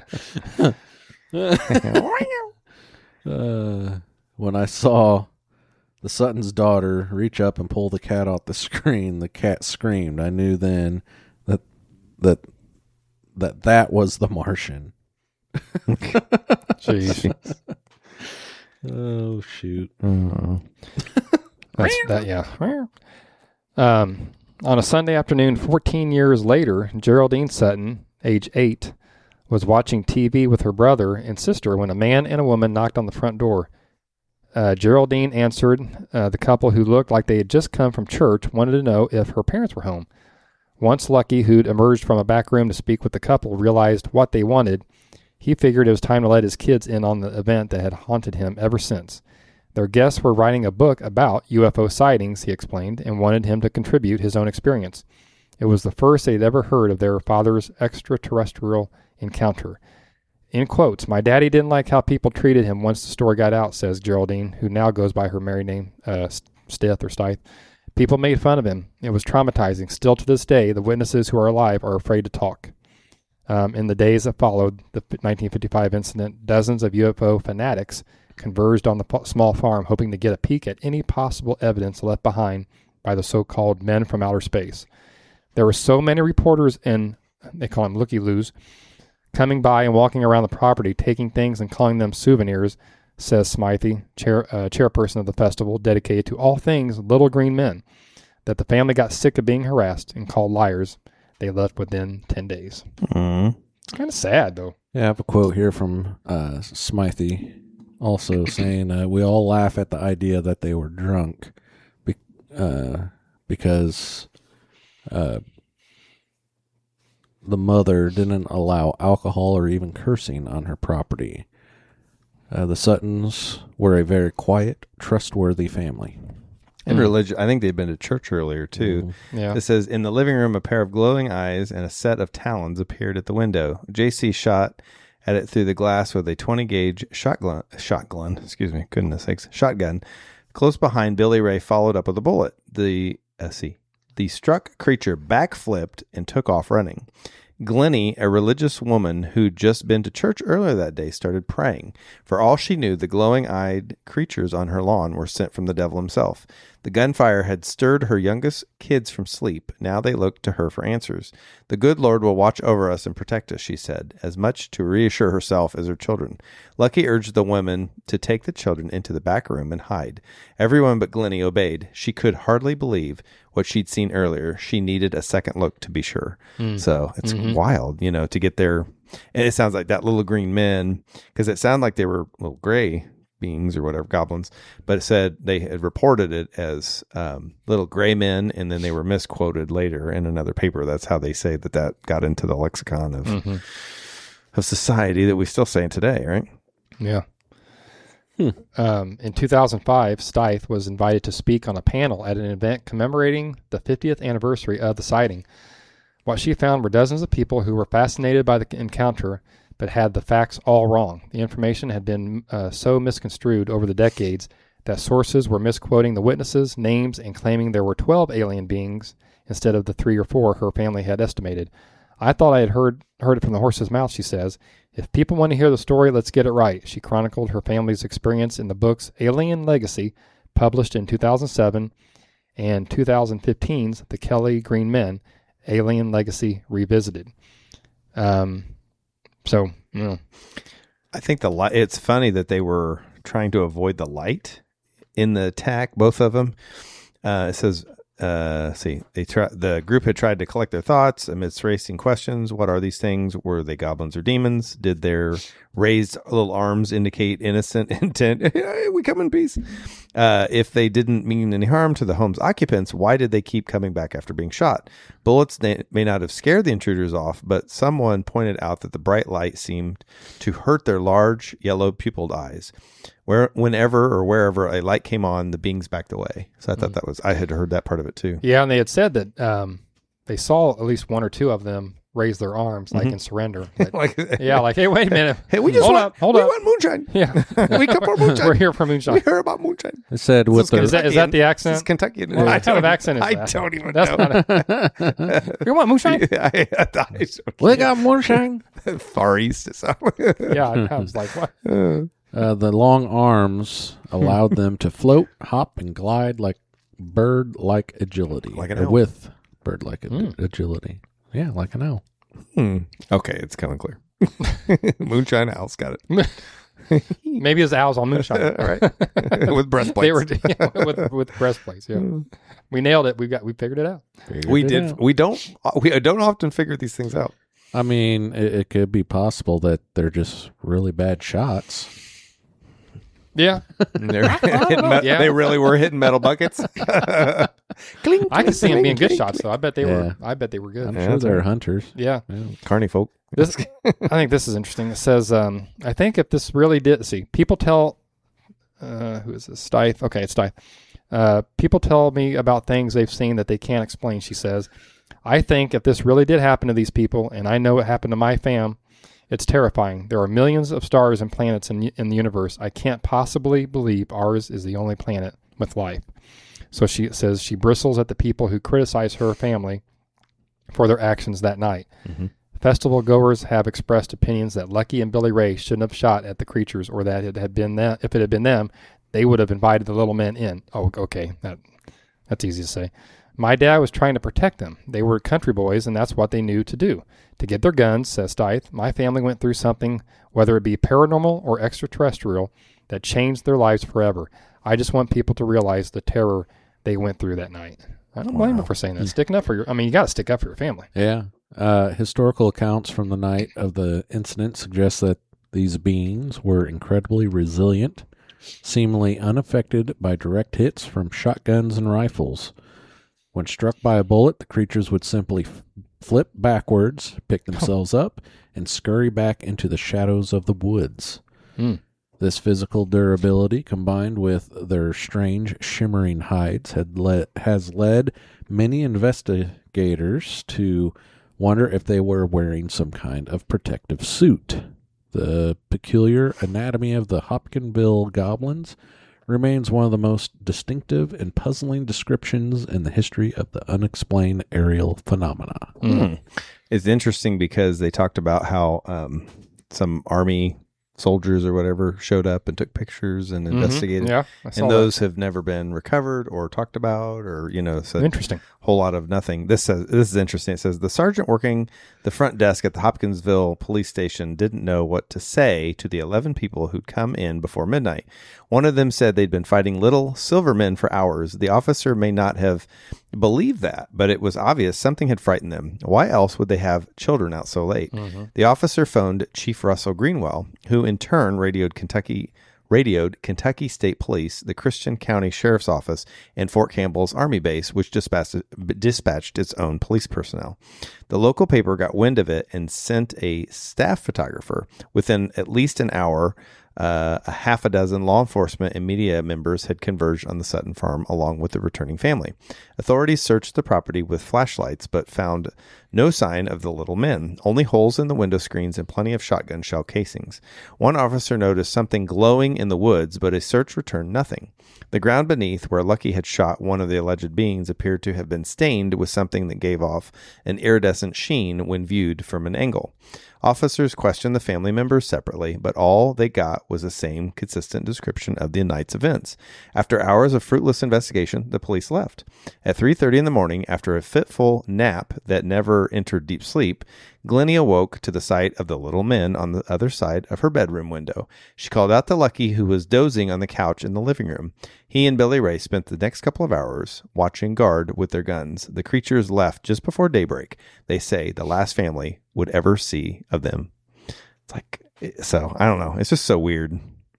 Uh, when I saw the Sutton's daughter reach up and pull the cat off the screen, the cat screamed. I knew then that that that that was the Martian. Jeez. Oh shoot! Uh-oh. That's that, yeah. Um, on a Sunday afternoon, fourteen years later, Geraldine Sutton, age eight, was watching T V with her brother and sister when a man and a woman knocked on the front door. Uh, Geraldine answered. Uh, the couple, who looked like they had just come from church, wanted to know if her parents were home. Once Lucky, who'd emerged from a back room to speak with the couple, realized what they wanted, he figured it was time to let his kids in on the event that had haunted him ever since. Their guests were writing a book about U F O sightings, he explained, and wanted him to contribute his own experience. It was the first they'd ever heard of their father's extraterrestrial encounter. In quotes, my daddy didn't like how people treated him once the story got out, says Geraldine, who now goes by her married name, uh, Stith or Stith. People made fun of him. It was traumatizing. Still to this day, the witnesses who are alive are afraid to talk. Um, in the days that followed the nineteen fifty-five incident, dozens of U F O fanatics converged on the po- small farm, hoping to get a peek at any possible evidence left behind by the so-called men from outer space. There were so many reporters and, they call them looky-loos, coming by and walking around the property, taking things and calling them souvenirs, says Smythe, chair, uh, chairperson of the festival, dedicated to all things little green men, that the family got sick of being harassed and called liars. They left within ten days. Mm. It's kind of sad, though. Yeah, I have a quote here from uh, Smythe, also saying, uh, "We all laugh at the idea that they were drunk, be- uh, because Uh, the mother didn't allow alcohol or even cursing on her property. Uh, the Suttons were a very quiet, trustworthy family. And religion. I think they'd been to church earlier too. Yeah. It says, in the living room, a pair of glowing eyes and a set of talons appeared at the window. J C shot at it through the glass with a twenty gauge shotgun. Shotgun. Excuse me. Goodness sakes. Shotgun. Close behind, Billy Ray followed up with a bullet. The uh, see, the struck creature backflipped and took off running. Glennie, a religious woman who'd just been to church earlier that day, started praying. For all she knew, the glowing-eyed creatures on her lawn were sent from the devil himself. The gunfire had stirred her youngest kids from sleep. Now they looked to her for answers. The good Lord will watch over us and protect us, she said, as much to reassure herself as her children. Lucky urged the women to take the children into the back room and hide. Everyone but Glennie obeyed. She could hardly believe what she'd seen earlier. She needed a second look to be sure. Mm. So it's mm-hmm. wild, you know, to get there. And it sounds like that little green men, because it sounded like they were little gray beings or whatever, goblins, but it said they had reported it as um, little gray men, and then they were misquoted later in another paper. That's how they say that that got into the lexicon of mm-hmm. of society that we still say today, right? Yeah. Hmm. Um, in two thousand five, Stith was invited to speak on a panel at an event commemorating the fiftieth anniversary of the sighting. What she found were dozens of people who were fascinated by the encounter, but had the facts all wrong. The information had been uh, so misconstrued over the decades that sources were misquoting the witnesses' names and claiming there were twelve alien beings instead of the three or four her family had estimated. I thought I had heard heard it from the horse's mouth, she says. If people want to hear the story, let's get it right. She chronicled her family's experience in the books Alien Legacy, published in two thousand seven, and twenty fifteen's The Kelly Green Men, Alien Legacy Revisited. Um, so, you know. I think the light, it's funny that they were trying to avoid the light in the attack, both of them. Uh, it says, uh, see, they try, the group had tried to collect their thoughts amidst racing questions. What are these things? Were they goblins or demons? Did their raised little arms indicate innocent intent? We come in peace. Uh, if they didn't mean any harm to the home's occupants, why did they keep coming back after being shot? Bullets may not have scared the intruders off, but someone pointed out that the bright light seemed to hurt their large, yellow pupilled eyes. Where, whenever or wherever a light came on, the beings backed away. So I thought mm. that was, I had heard that part of it too. Yeah, and they had said that um, they saw at least one or two of them raise their arms, like mm-hmm. in surrender. But, like, yeah, like, hey, wait a minute. Hey, we just hold want, up, hold we up. want moonshine. Yeah. We come for moonshine. We're here for moonshine. We heard about moonshine. It said with the, is, that, is that the accent? This is Kentucky. What I kind of accent is I that? don't even That's know. Not a, you want moonshine? Yeah, I, I, I, we got moonshine. Far East. Yeah, I, I was like, what? Uh, the long arms allowed them to float, hop, and glide like bird-like agility. Like an or owl. with bird-like Mm. agility. Yeah, like an owl. Hmm. Okay, it's coming clear. Moonshine owls got it. Maybe it's owls on moonshine. All right. With breastplates. They were yeah, with with breastplates. Yeah, we nailed it. We got we figured it out. Figured we it did. out. We don't. We don't often figure these things out. I mean, it, it could be possible that they're just really bad shots. Yeah, They're hitting me- Yeah. They really were hitting metal buckets. Clink, I can see them clink, being good clink, shots though. I bet they Yeah. were. I bet they were good. I'm Yeah, sure that's they're right. hunters. Yeah. Yeah. Carney folk. This, I think this is interesting. It says, um, I think if this really did, see, people tell, uh, who is this? Stith. Okay, it's Stith. Uh, people tell me about things they've seen that they can't explain, she says. I think if this really did happen to these people, and I know it happened to my fam, it's terrifying. There are millions of stars and planets in, in the universe. I can't possibly believe ours is the only planet with life. So she says she bristles at the people who criticize her family for their actions that night. Mm-hmm. Festival goers have expressed opinions that Lucky and Billy Ray shouldn't have shot at the creatures, or that it had been them, if it had been them, they would have invited the little men in. Oh, okay, that that's easy to say. My dad was trying to protect them. They were country boys, and that's what they knew to do. To get their guns, says Stith, my family went through something, whether it be paranormal or extraterrestrial, that changed their lives forever. I just want people to realize the terror they went through that night. I don't blame Wow. them for saying that. Sticking up for your, I mean, you got to stick up for your family. Yeah. Uh, historical accounts from the night of the incident suggest that these beings were incredibly resilient, seemingly unaffected by direct hits from shotguns and rifles. When struck by a bullet, the creatures would simply f- flip backwards, pick themselves up, and scurry back into the shadows of the woods. Hmm. This physical durability, combined with their strange, shimmering hides, had led, has led many investigators to wonder if they were wearing some kind of protective suit. The peculiar anatomy of the Hopkinville goblins remains one of the most distinctive and puzzling descriptions in the history of the unexplained aerial phenomena. Mm. It's interesting because they talked about how um, some army soldiers or whatever showed up and took pictures and investigated. Yeah, I saw And those have never been recovered or talked about, or, you know, so that. Interesting. whole lot of nothing. This says, this is interesting. It says the sergeant working the front desk at the Hopkinsville police station didn't know what to say to the eleven people who'd come in before midnight. One of them said they'd been fighting little silver men for hours. The officer may not have believed that, but it was obvious something had frightened them. Why else would they have children out so late? Mm-hmm. The officer phoned Chief Russell Greenwell, who in turn radioed Kentucky radioed Kentucky State Police, the Christian County Sheriff's Office, and Fort Campbell's Army Base, which dispatched, dispatched its own police personnel. The local paper got wind of it and sent a staff photographer. Within at least an hour, uh, a half a dozen law enforcement and media members had converged on the Sutton farm along with the returning family. Authorities searched the property with flashlights, but found no sign of the little men, only holes in the window screens and plenty of shotgun shell casings. One officer noticed something glowing in the woods, but a search returned nothing. The ground beneath where Lucky had shot one of the alleged beings appeared to have been stained with something that gave off an iridescent sheen when viewed from an angle. Officers questioned the family members separately, but all they got was the same consistent description of the night's events. After hours of fruitless investigation, the police left. At three thirty in the morning, after a fitful nap that never entered deep sleep, Glennie awoke to the sight of the little men on the other side of her bedroom window. She called out to Lucky, who was dozing on the couch in the living room. He and Billy Ray spent the next couple of hours watching guard with their guns. The creatures left just before daybreak. They say the last family would ever see of them. It's like, so I don't know. It's just so weird.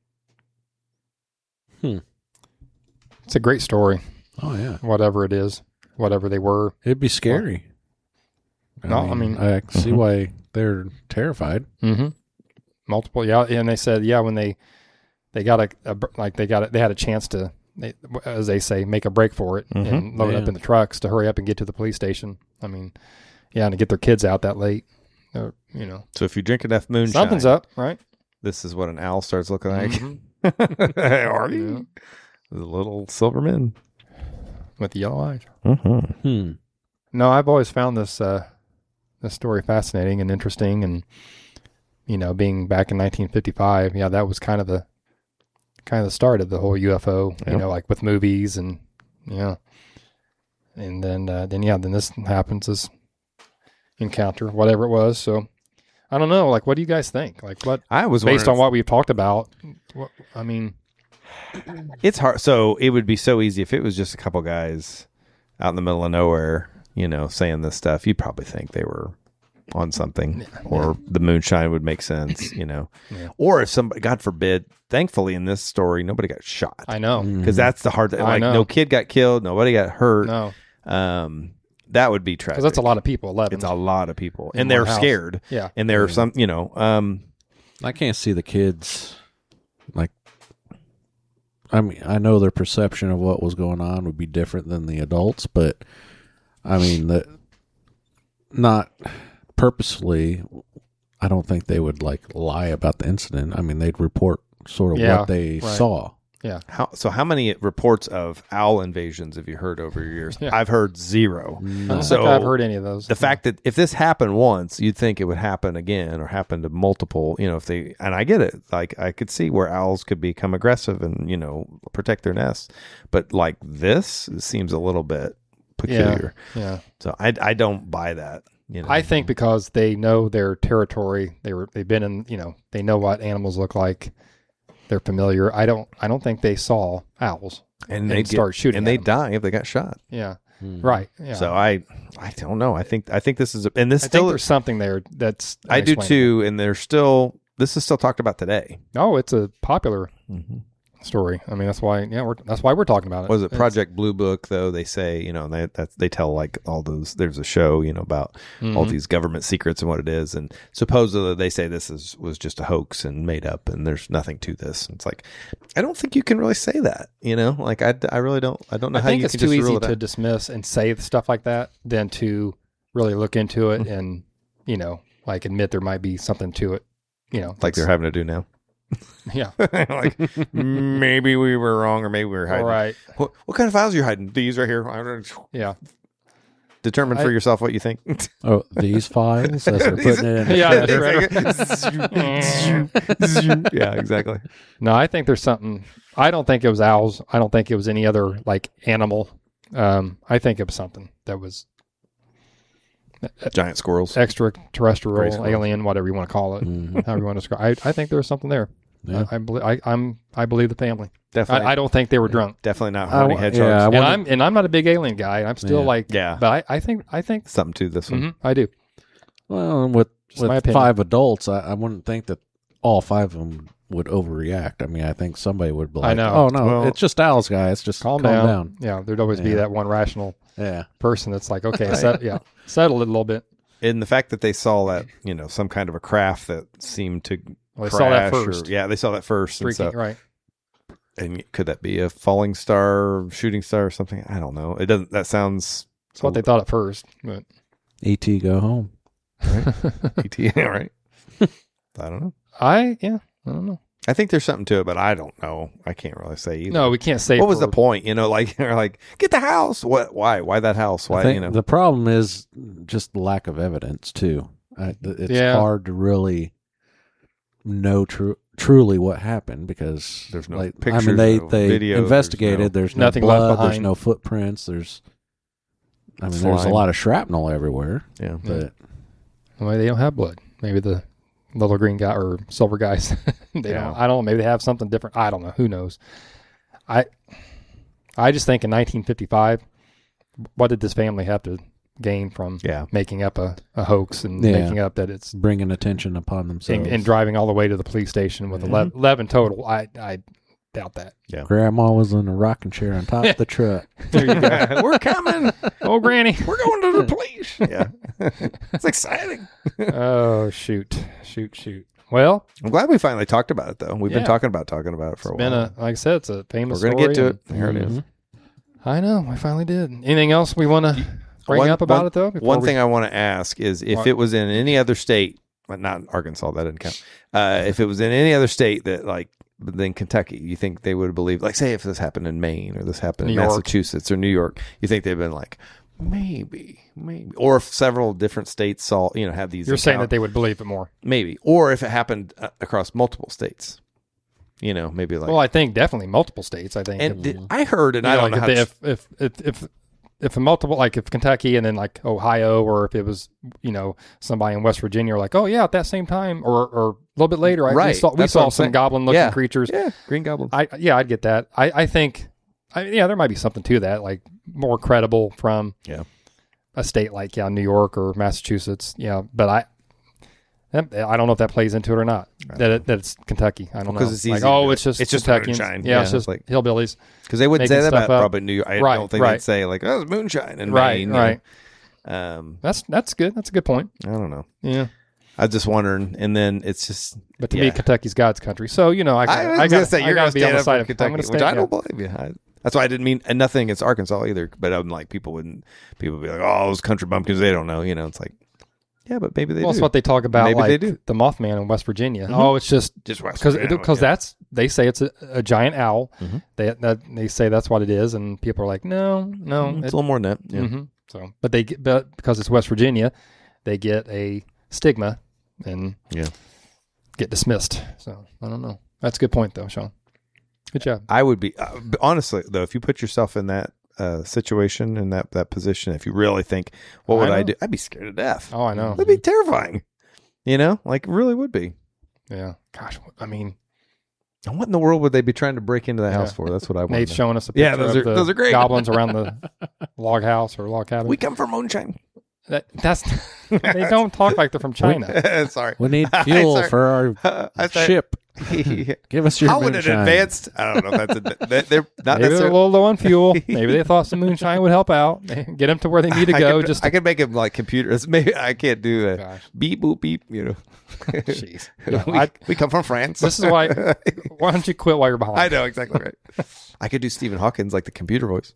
Hmm. It's a great story. Oh, yeah. Whatever it is, whatever they were. It'd be scary. No, I mean- I can see Mhm. why they're terrified. Mm-hmm. Multiple, yeah, and they said, yeah, when they they got a, a like they got a, they had a chance to, they, as they say, make a break for it Mhm. and load Yeah. up in the trucks to hurry up and get to the police station. I mean, yeah, and to get their kids out that late, uh, you know, So if you drink enough moonshine, something's up, right? this is what an owl starts looking like. Mhm. Are Yeah. you? The little silver men. With the yellow eyes. Mm-hmm. Hmm. No, I've always found this uh, this story fascinating and interesting, and you know, being back in nineteen fifty-five, yeah, that was kind of the kind of the start of the whole U F O. Yeah. You know, like with movies and yeah, and then uh, then yeah, then this happens, this encounter, whatever it was. So I don't know, like, what do you guys think? Like, what I was based on wondering- what we've talked about? What, I mean, It's hard. So it would be so easy if it was just a couple guys out in the middle of nowhere, you know, saying this stuff. You'd probably think they were on something, Yeah. or the moonshine would make sense, you know. Yeah. Or if somebody, God forbid, thankfully in this story, nobody got shot, I know, because that's the hard thing. I Like, know. no kid got killed, nobody got hurt. no, Um, that would be tragic. because that's a lot of people. Eleven, It's a lot of people, In and they're one house. scared, yeah, and they're Yeah. some, you know, um, I can't see the kids like. I mean, I know their perception of what was going on would be different than the adults, but I mean, the not purposefully. I don't think they would like lie about the incident. I mean, they'd report sort of Yeah, what they right. saw. how so? How many reports of owl invasions have you heard over your years? Yeah. I've heard zero. I don't So, think I've heard any of those. The fact that if this happened once, you'd think it would happen again or happen to multiple, you know, if they, and I get it. Like, I could see where owls could become aggressive and, you know, protect their nests. But like this seems a little bit peculiar. yeah. So I, I don't buy that. You know, I think because they know their territory, they were they've been in, you know, they know what animals look like. They're familiar. I don't I don't think they saw owls and and they start shooting and at they them. die if they got shot. Yeah. Hmm. Right. Yeah. So I, I don't know. I think, I think this is, a, and this I still, think there's something there that's I do unexplainable. too. And there's still, this is still talked about today. No, it's a popular Mm-hmm. story. I mean, that's why. Yeah, we're, that's why we're talking about it. Was it It's- Project Blue Book though? They say, you know, and they that's, they tell like all those. There's a show, you know, about all Mhm. these government secrets and what it is, and supposedly they say this is was just a hoax and made up, and there's nothing to this. It's like, I don't think you can really say that, you know. Like I, I really don't. I don't know I how think you it's can too just easy rule it to out. dismiss and say stuff like that than to really look into it and, you know, like admit there might be something to it. You know, like they're having to do now. yeah. Like maybe we were wrong, or maybe we were All hiding. right. What, what kind of files are you hiding? These right here. I don't know. Yeah. Determine for I- yourself what you think. Oh, these files as they're putting it in. The Yeah, shredder. that's yeah, exactly. No, I think there's something. I don't think it was owls. I don't think it was any other like animal. Um, I think it was something that was Giant squirrels. extraterrestrial, Gray squirrel. alien, whatever you want to call it, Mhm. however you want to describe. I, I think there was something there. Yeah. I, I believe. I, I'm. I believe the family. Definitely. I, I don't think they were drunk. Definitely not I horny wa- hedgehogs. yeah, I And wonder- I'm and I'm not a big alien guy. I'm still Yeah. like. Yeah. But I, I think. I think. Something to this one. mhm, I do. Well, with Just my with opinion. five adults, I, I wouldn't think that all five of them would overreact. I mean, I think somebody would be like, I know. "Oh no, Well, it's just owls, guys. Just Calm, calm, down. down. Yeah, there'd always be Yeah. that one rational Yeah, person that's like, okay, set, yeah, settle it a little bit. And the fact that they saw that, you know, some kind of a craft that seemed to Well, they saw that crash or- first. yeah, they saw that first. And, Freaking so, right. and could that be a falling star, shooting star, or something? I don't know. It doesn't. That sounds. That's what they thought at first. But E T go home. E T, right? I don't know. I yeah, I don't know. I think there's something to it, but I don't know. I can't really say either. No, we can't say. What was for- the point? You know, like they're like, get the house. What? Why? Why that house? Why? I think You know. the problem is just the lack of evidence too. I, th- it's Yeah. hard to really know tru- truly what happened because There's no like, I pictures, mean, they no they video, investigated. There's no, Nothing left blood. There's behind. no footprints. There's, I mean, there's a Slime. lot of shrapnel everywhere. yeah. But Well, they don't have blood. Maybe the little green guy or silver guys. they Yeah. don't. I don't know. Maybe they have something different. I don't know. Who knows? I I just think in nineteen fifty-five, what did this family have to gain from Yeah. making up a, a hoax and Yeah. making up that it's bringing attention upon themselves. and, and driving all the way to the police station with Mhm. eleven, eleven total? I I doubt that. Grandma was in a rocking chair on top of the truck. There you go. We're coming. Oh, Granny. We're going to the police. Yeah. It's exciting. Oh, shoot, shoot, shoot. Well, I'm glad we finally talked about it, though. We've been Yeah. talking about talking about it for it's a been while. a like I said, it's a famous. We're going to get to story it. Here it is. Mhm. I know. I finally did. Anything else we want to bring One- up about one- it though? before One we- thing I want to ask is if What? it was in any other state, but not Arkansas, that didn't count. Uh, if it was in any other state that, like, than Kentucky, you think they would believe, like, say if this happened in Maine or this happened New in York. Massachusetts or New York, you think they've been like, maybe, maybe, or if several different states saw, you know, have these. You're saying that account- they would believe it more. maybe, or if it happened uh, across multiple states, you know, maybe like. Well, I think definitely multiple states. I think. and if, did, I heard, and you I know, don't like know how. if, they, if, if if if if a multiple, like if Kentucky and then like Ohio, or if it was, you know, somebody in West Virginia, or like, oh yeah, at that same time, or or a little bit later, I, we Right. saw we That's saw what I'm some saying. goblin looking Yeah. creatures. yeah, Green Goblin. I yeah, I'd get that. I I think, I, yeah, there might be something to that, like more credible from Yeah. a state like yeah, New York or Massachusetts. Yeah, but I. I don't know if that plays into it or not. That it, that it's Kentucky. I don't know. Because it's like, easy oh, to- it's just it's just Kentuckians. moonshine. Yeah, Yeah, it's just like- hillbillies. Because they wouldn't making say that stuff about up. probably New York. I Right, don't think right. they'd say like, "Oh, it's moonshine in Right, Maine." you right. know? Um, That's that's good. That's a good point. I don't know. Yeah, I was just wondering, and then it's just. but to Yeah. me, Kentucky's God's country. So you know, I I got, was I gonna got, say I you're got gonna to be on stand the up side for of Kentucky, I'm gonna which stand, I yeah. don't believe you. I, that's why I didn't mean and nothing against Arkansas either. But I'm like, people wouldn't. People would be like, "Oh, those country bumpkins, they don't know." You know, it's like, yeah, but maybe they Well, do. it's what they talk about, Maybe like they do. the Mothman in West Virginia. Mhm. Oh, it's just just West because Virginia, because yeah. that's they say it's a, a giant owl. Mhm. They that, they say that's what it is, and people are like, no, no. Mm, it's it- a little more than that. Yeah. mhm. So, but they get, but because it's West Virginia, they get a stigma and Yeah. get dismissed. So I don't know. That's a good point, though, Sean. Good job. I would be uh, but honestly though, if you put yourself in that uh, situation in that that position, if you really think, what I would I, know. do? I'd be scared to death. Oh, I know. That'd be terrifying. You know, like really would be. Yeah. Gosh, I mean, And what in the world would they be trying to break into the house Yeah. for? That's what I want. Nate's to know. showing us a picture Yeah, those of are- the those are great. goblins around the log house or log cabin. We come from moonshine. That, that's They don't talk like they're from China. Sorry. We need fuel Sorry. for our I thought- ship. Give us your How would an moonshine. advanced? I don't know if that's a, they- they're not Maybe they're a necessarily. little low on fuel. Maybe they thought some moonshine would help out. Get them to where they need to I go. could, Just I could make him like computers. Maybe I can't do that. Gosh. Beep boop beep. You know. Jeez. Yeah, we, I- we come from France. This is why. Why don't you quit while you're behind? I know exactly right. I could do Stephen Hawkins like the computer voice.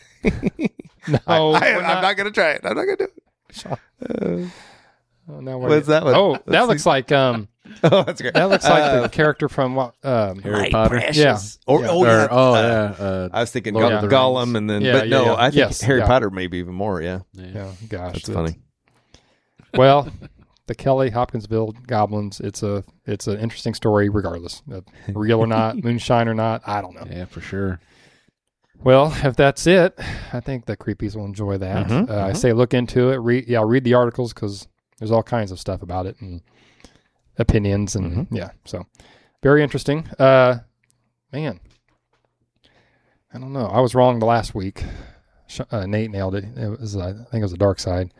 No, I, we're I, I'm not gonna try it. I'm not gonna do it. Oh, now we're- What's that one? Oh, Let's that see. looks like um, Oh, that's great. that looks like Uh, the character from what? Um, Harry Potter. Yeah. Or, Yeah. oh, Or- yeah. oh, uh, yeah. Uh, I was thinking Lord Go- of the Gollum, Rings. and then, Yeah, but yeah, no, yeah. I think Yes, Harry yeah. Potter maybe even more. Yeah, yeah. yeah, gosh, that's it's- funny. Well, the Kelly Hopkinsville goblins. It's a it's an interesting story, regardless of real or not, moonshine or not. I don't know. Yeah, for sure. Well, if that's it, I think the creepies will enjoy that. Mhm, uh, I say look into it. Read, yeah, read the articles because there's all kinds of stuff about it and opinions and Mhm. yeah, so very interesting. Uh, man, I don't know. I was wrong the last week. Sh- Uh, Nate nailed it. It was uh, I think it was the dark side.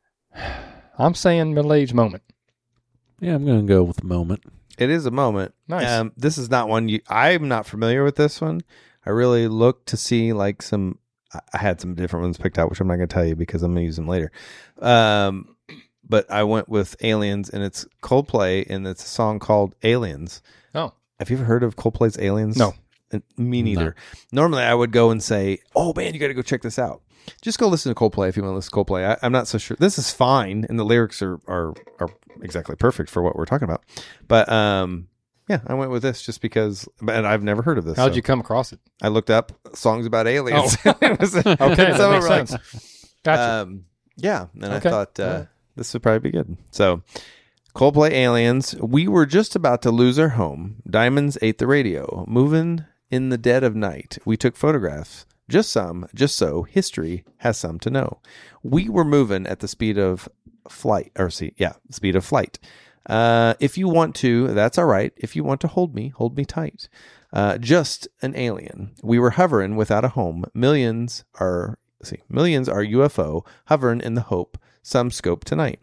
I'm saying middle age moment. Yeah, I'm going to go with the moment. It is a moment. Nice. Um, this is not one you. I'm not familiar with this one. I really looked to see like some. I- I had some different ones picked out, which I'm not going to tell you because I'm going to use them later. Um, but I went with Aliens, and it's Coldplay, and it's a song called Aliens. Oh, Have you ever heard of Coldplay's Aliens? No. Uh, Me neither. Normally, I would go and say, "Oh man, you got to go check this out." Just go listen to Coldplay if you want to listen to Coldplay. I, I'm not so sure. This is fine, and the lyrics are, are are exactly perfect for what we're talking about. But um, yeah, I went with this just because. And I've never heard of this. how'd so you come across it? I looked up songs about aliens. It was- Okay, some that of makes them were like, sense. Gotcha. um, yeah, and Okay. I thought uh, All right. this would probably be good. So, Coldplay Aliens. We were just about to lose our home. Diamonds ate the radio. Moving in the dead of night. We took photographs. Just some, just so history has some to know. We were moving at the speed of flight, or see, yeah, speed of flight. Uh, if you want to, that's all right. If you want to hold me, hold me tight. Uh, just an alien. We were hovering without a home. Millions are see, millions are U F O hovering in the hope some scope tonight.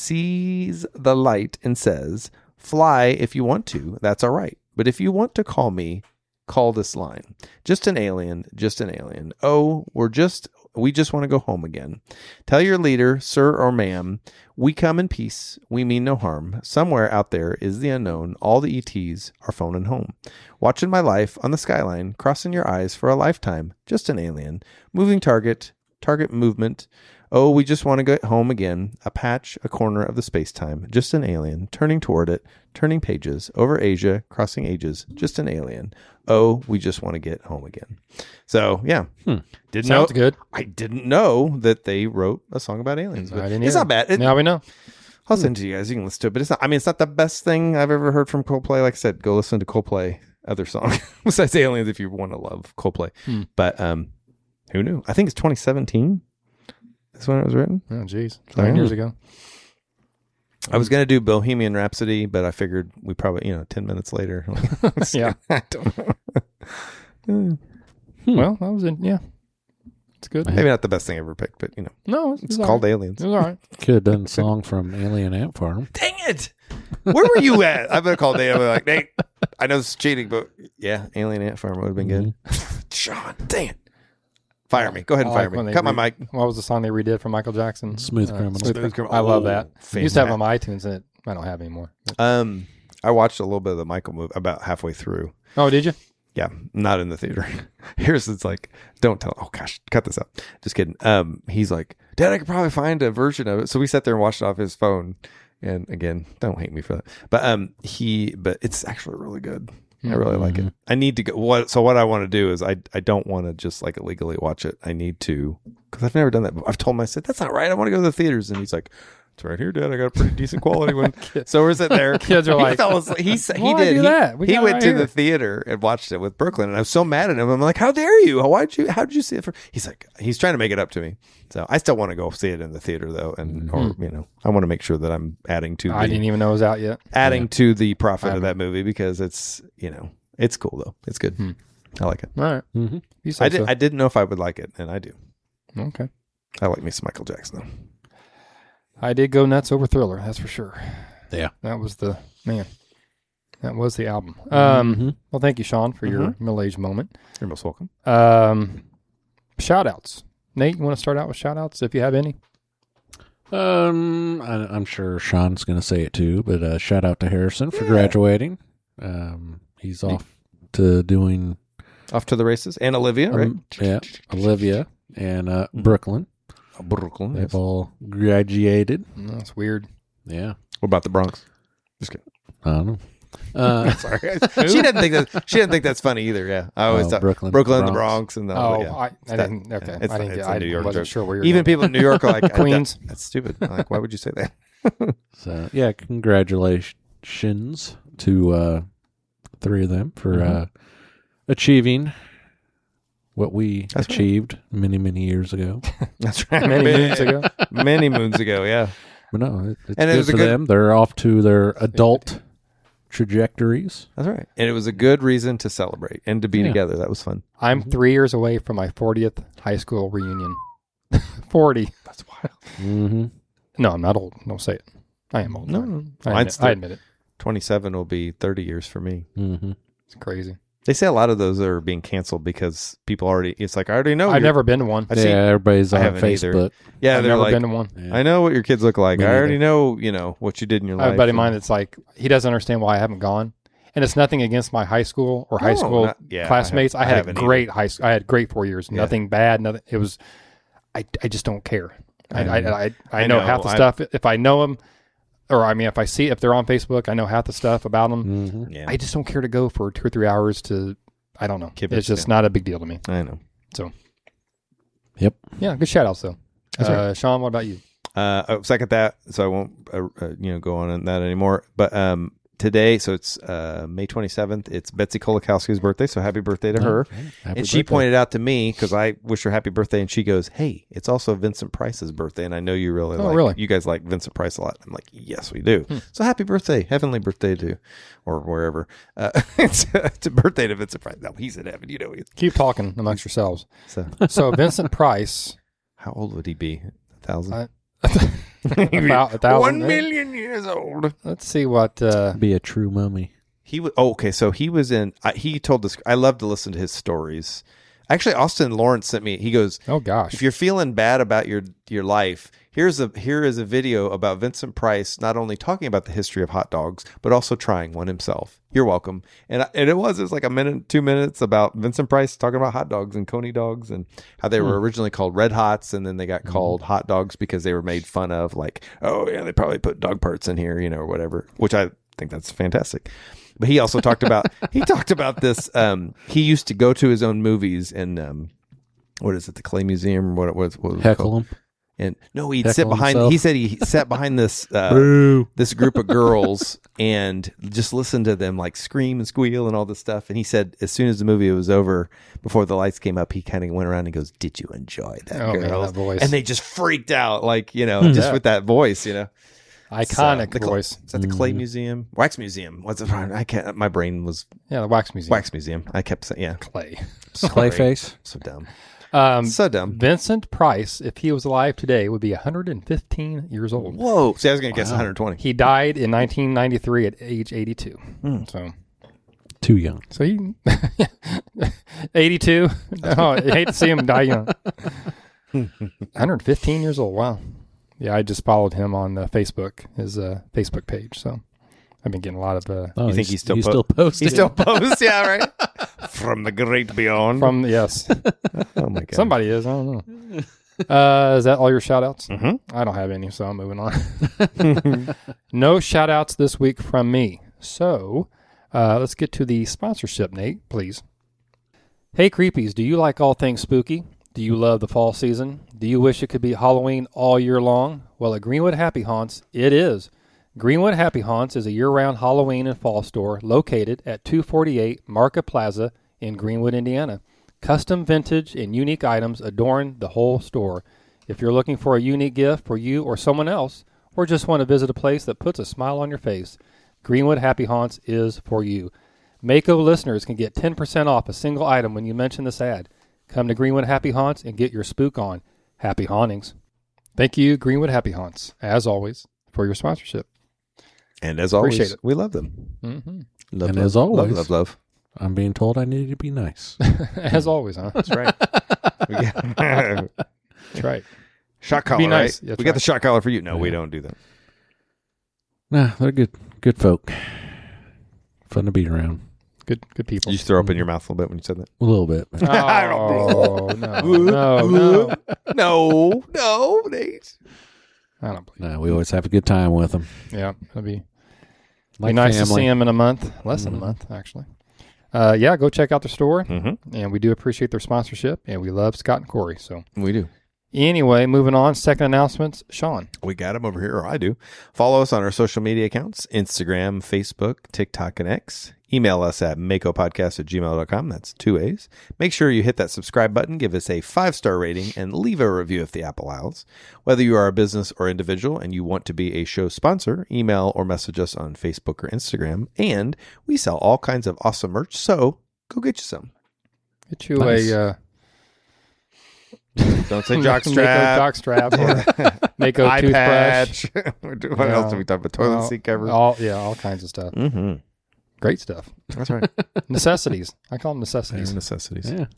Sees the light and says, "Fly if you want to. That's all right. But if you want to call me, call this line. Just an alien, just an alien. Oh, we're just we just want to go home again. Tell your leader, sir or ma'am, we come in peace. We mean no harm. Somewhere out there is the unknown. All the E Ts are phoning home. Watching my life on the skyline, crossing your eyes for a lifetime. Just an alien. Moving target, target movement. Oh, we just want to get home again. A patch, a corner of the space-time. Just an alien. Turning toward it. Turning pages. Over Asia. Crossing ages. Just an alien. Oh, we just want to get home again. So, yeah. Hmm. Didn't Sounds know, good. I didn't know that they wrote a song about aliens. I But didn't it's either. not bad. It, Now we know. I'll send it to you guys. You can listen to it. But it's not, I mean, it's not the best thing I've ever heard from Coldplay. Like I said, go listen to Coldplay other song besides Aliens if you want to love Coldplay. Hmm. But um, who knew? I think it's twenty seventeen. That's when it was written. Oh, geez. Oh. Nine years ago. I was going to do Bohemian Rhapsody, but I figured we probably, you know, ten minutes later. Yeah. I don't know. Hmm. Well, that was it. Yeah. It's good. Maybe not the best thing I ever picked, but, you know, No, it's, it's all called right. Aliens. It was all right. Could have done a song from Alien Ant Farm. Dang it! Where were you at? I'm gonna call Nate. I'm like, Nate, I know this is cheating, but yeah, Alien Ant Farm would have been good. Sean, dang it. Fire me. Go ahead and I fire like when me. they Cut my re- mic. What was the song they redid from Michael Jackson? Smooth Uh, Criminal. Smooth Criminal. I love Oh, that. I used to have it on my iTunes, and it I don't have it anymore. Um, I watched a little bit of the Michael movie about halfway through. Oh, did you? Yeah, not in the theater. Here's it's like, don't tell. Oh gosh, cut this out. Just kidding. Um, he's like, Dad, I could probably find a version of it. So we sat there and watched it off his phone. And again, don't hate me for that. But um, he, but it's actually really good. I really like it. I need to go. What? So what I want to do is I I don't want to just like illegally watch it. I need to because I've never done that. I've told him I said that's not right. I want to go to the theaters, and he's like, it's right here, Dad. I got a pretty decent quality one. So we're sitting there. Kids are he like, fell asleep. He s- he "Why did do he, that? We he got it went right to here." the theater and watched it with Brooklyn, and I was so mad at him. I'm like, how dare you? Why'd you? How did you see it? For? He's like, he's trying to make it up to me. So I still want to go see it in the theater though, and or you know, I want to make sure that I'm adding to I the didn't even know it was out yet. adding to the profit I of that movie because it's you know it's cool though. It's good. Hmm. I like it. All right. Mm-hmm. You said I did. so. I didn't know if I would like it, and I do. Okay. I like me some Michael Jackson though. I did go nuts over Thriller, that's for sure. Yeah. That was the, man, that was the album. Um, Mhm. Well, thank you, Sean, for your Mhm. middle-aged moment. You're most welcome. Um, shout-outs. Nate, you want to start out with shout-outs if you have any? Um, I, I'm sure Sean's going to say it too, but uh, shout out to Harrison for Yeah. graduating. Um, he's off to doing Off to the races. And Olivia, right? um, yeah, Olivia and uh, Brooklyn. Brooklyn. They've Yes. all graduated. No, that's weird. Yeah, What about the Bronx? Just kidding. I don't know. Uh, Sorry. she didn't think that. She didn't think that's funny either. Yeah, I always Oh, thought Brooklyn, Brooklyn, the Bronx. Bronx, and the Oh, yeah. I, I That- didn't. Okay, yeah, it's I a- didn't. it's get, a I New York wasn't joke. sure where you're Even going. people in New York are like Queens. That, that's stupid. Like, why would you say that? so yeah, congratulations to uh, three of them for Mhm. uh, achieving what we That's right. achieved many many years ago. That's right. Many moons ago. Many moons ago. Yeah. But no, it, it's And it good was a for good- them. They're off to their adult trajectories. That's right. And it was a good reason to celebrate and to be Yeah. together. That was fun. I'm three years away from my fortieth high school reunion. forty. That's wild. Mm-hmm. No, I'm not old. Don't say it. I am old. No, I no. admit, Mine's I admit it. twenty-seven will be thirty years for me. Mm-hmm. It's crazy. They say a lot of those are being canceled because people already, it's like, I already know. I've you're- never been to one. I Yeah, see. everybody's I on haven't either. Facebook. Yeah, I've they're never like, been to one. Yeah. I know what your kids look like. Me I already neither. know, you know, what you did in your I have life. a buddy of and- mine that's like, he doesn't understand why I haven't gone. And it's nothing against my high school or high No, school not- yeah, I classmates. I, haven't- I had a haven't great high school. I had great four years. Yeah. Nothing bad. Nothing. It was, I, I just don't care. I, I, I, I, I know, know. half the I- stuff. If I know them, or I mean, if I see, if they're on Facebook, I know half the stuff about them. Mm-hmm. Yeah, I just don't care to go for two or three hours to, I don't know. Keep it it's just down. not a big deal to me. I know. Yep. Yeah, good shout outs though. That's Uh, Sean, what about you? Uh, oh, second that, so I won't, uh, uh, you know, go on in that anymore. But um, today, so it's uh, May twenty-seventh. It's Betsy Kolakowski's birthday. So happy birthday to her. Okay. Happy And she birthday. pointed out to me, because I wish her happy birthday, and she goes, "Hey, it's also Vincent Price's birthday, and I know you really Oh, like really? you guys like Vincent Price a lot." I'm like, "Yes, we do." So happy birthday, heavenly birthday to, or wherever. Uh, it's, it's a birthday to Vincent Price. No, he's in heaven, you know. He, Keep talking amongst yourselves. so So Vincent Price, how old would he be? A thousand. I- a, thou- a thousand. One million years old. Let's see what. Uh, Be a true mummy. He was oh, okay. So he was in. I, he told this. I love to listen to his stories. Actually, Austin Lawrence sent me. He goes, oh gosh. "If you're feeling bad about your your life, here's a here is a video about Vincent Price not only talking about the history of hot dogs, but also trying one himself." You're welcome. And I- and it was it was like a minute, two minutes about Vincent Price talking about hot dogs and Coney dogs and how they were originally called Red Hots, and then they got called hot dogs because they were made fun of. Like, oh yeah, they probably put dog parts in here, you know, or whatever. Which I think that's fantastic. But he also talked about he talked about this. Um, he used to go to his own movies and um, what is it, the Clay Museum or what it was? What was it Heckle called? him. And no, he'd Heckle sit behind. himself. He said he sat behind this uh, Boo. this group of girls and just listened to them like scream and squeal and all this stuff. And he said as soon as the movie was over, before the lights came up, he kind of went around and goes, "Did you enjoy that, Oh, man, girls?" that voice. And they just freaked out, like you know, just Yeah. with that voice, you know. Iconic So, the Cl- voice. Is that the Clay Museum, Wax Museum? What's it? I can't. My brain was Yeah, the Wax Museum. Wax Museum. I kept saying, yeah, Clay. Sorry. Clayface. So dumb. Um, So dumb. Vincent Price, if he was alive today, would be one hundred fifteen years old. Whoa. See, I was going to guess Wow. one hundred twenty. He died in nineteen ninety-three at age eighty-two. Hmm. So, Too young. so he eighty-two. Oh, I hate to see him die young. one hundred fifteen years old. Wow. Yeah, I just followed him on uh, Facebook, his uh, Facebook page. So I've been getting a lot of uh, Oh, You think he's still he's po- still posting? He still posts, yeah, right. From the great beyond. from yes. oh my god. Somebody is. I don't know. Uh, is that all your shout outs? Mhm. I don't have any, so I'm moving on. No shout outs this week from me. So uh, let's get to the sponsorship, Nate, please. Hey, Creepies, do you like all things spooky? Do you love the fall season? Do you wish it could be Halloween all year long? Well, at Greenwood Happy Haunts, it is. Greenwood Happy Haunts is a year-round Halloween and fall store located at two forty-eight Marca Plaza in Greenwood, Indiana. Custom vintage and unique items adorn the whole store. If you're looking for a unique gift for you or someone else, or just want to visit a place that puts a smile on your face, Greenwood Happy Haunts is for you. Mako listeners can get ten percent off a single item when you mention this ad. Come to Greenwood Happy Haunts and get your spook on. Happy hauntings. Thank you, Greenwood Happy Haunts, as always, for your sponsorship. And as always, Appreciate it. we love them. Mm-hmm. Love, And love, as always- love, love, love. I'm being told I need to be nice. As always, huh? That's right. We got- That's right. shot collar, Be nice. right? That's we got right. the shot collar for you. No, we Yeah. don't do that. Nah, they're good, good folk. Fun to be around. Good, good people. You just throw up in your mouth a little bit when you said that. A little bit. but- Oh, no, no, no. no, no, Nate. I don't believe No, we always have a good time with them. it. Yeah, it'll be, Like be nice to family. see them in a month. Less than a Mhm. month, actually. Uh, yeah, go check out their store. Mm-hmm. And we do appreciate their sponsorship. And we love Scott and Corey. So We do. anyway, moving on. Second announcements. Sean. We got them over here, or I do. Follow us on our social media accounts, Instagram, Facebook, TikTok, and X. Email us at makopodcast at gmail dot com. That's two A's. Make sure you hit that subscribe button, give us a five-star rating, and leave a review if the app allows. Whether you are a business or individual and you want to be a show sponsor, email or message us on Facebook or Instagram. And we sell all kinds of awesome merch, so go get you some. Get you Nice. a uh, Don't say jock Mako strap. jock strap or Mako Eye toothbrush. patch. what Yeah. else did we talk about? Toilet Well, seat cover. All, yeah, all kinds of stuff. Mm-hmm. Great stuff. That's right. Necessities. I call them These necessities. necessities. Yeah.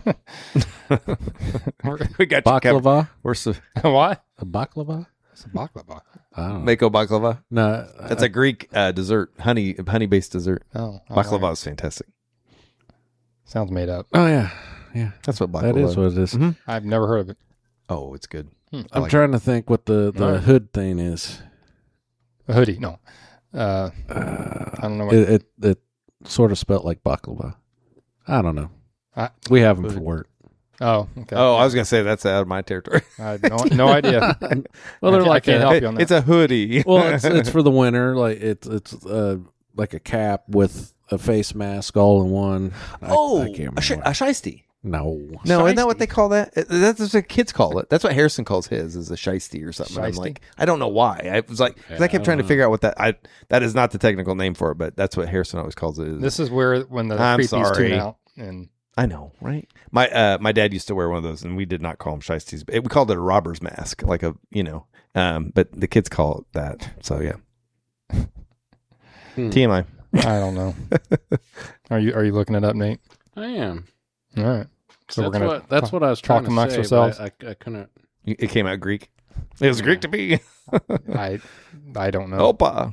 We got you covered. Baklava? We're so, What? A baklava? It's a baklava. I don't know. Mako baklava. No, That's a Greek uh, dessert, honey honey based dessert. Oh, all Baklava right. is fantastic. Sounds made up. Oh, yeah. Yeah. That's what baklava That is what it is. Mhm. I've never heard of it. Oh, it's good. Hmm. I I'm like trying to think what the, the Alright. hood thing is. A hoodie? No. Uh, Uh, I don't know what. it, it, it sort of spelt like baklava. I don't know. I- we have them for work. oh, okay. Oh, I was gonna say that's out of my territory. I had no, no idea. Well, they're I like can't a, help you on that. It's a hoodie. well, it's, it's for the winter. Like it's it's uh, like a cap with a face mask all in one. I, oh, I can't remember. a, sh- what- a shiesty. no, No, isn't that what Shiesty? they call that? Uh, That's what kids call it. That's what Harrison calls his, is a shiesty or something. I'm Shiesty? like, I don't know why. I was like, 'cause Yeah, I I kept trying to don't figure out what that. I that is not the technical name for it, but that's what Harrison always calls it. is- This is where when the I'm creepies sorry. tune out. And I know, right? My uh, my dad used to wear one of those, and we did not call them shiesties. We called it a robber's mask, like a you know. Um, but the kids call it that. So yeah. Hmm. T M I. I don't know. Are you are you looking it up, Nate? I am. All right. So that's we're gonna what that's talk- what I was talk trying to amongst say, ourselves. but I, I, I couldn't. It came out Greek. It was Greek to me. I I don't know. Opa.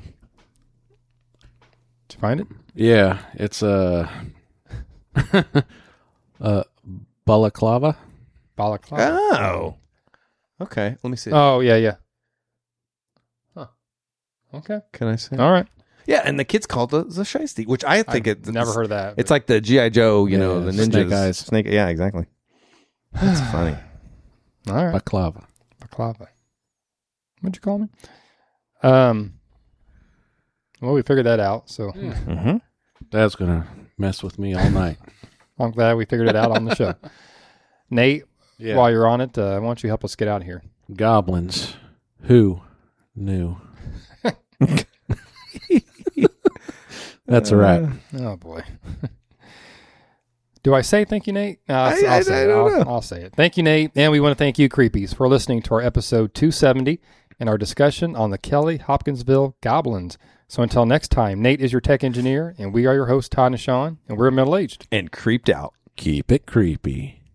Did you find it? Yeah, it's a uh, uh, balaclava. Balaclava. Oh. Okay. Let me see. Oh yeah, yeah. Huh. Okay. Can I say? All right. Yeah, and the kids called it the shiesty, which I think I've it's never heard of that. It's like the G I Joe, you know, Yeah, the ninjas. Snake Eyes. Snake. Yeah, exactly. That's funny. All right. Baklava. Baklava. What'd you call me? Um. Well, we figured that out. So Mm-hmm. Dad's gonna mess with me all night. I'm glad we figured it out on the show. Nate, Yeah. while you're on it, uh, why don't you help us get out of here? Goblins. Who knew? That's a wrap. Oh boy. Do I say thank you, Nate? No, I'll, I- I'll I- say I it. don't I'll, know. I'll say it. Thank you, Nate, and we want to thank you, Creepies, for listening to our episode two seventy and our discussion on the Kelly Hopkinsville Goblins. So until next time, Nate is your tech engineer, and we are your hosts, Todd and Sean, and we're middle aged. And creeped out. Keep it creepy.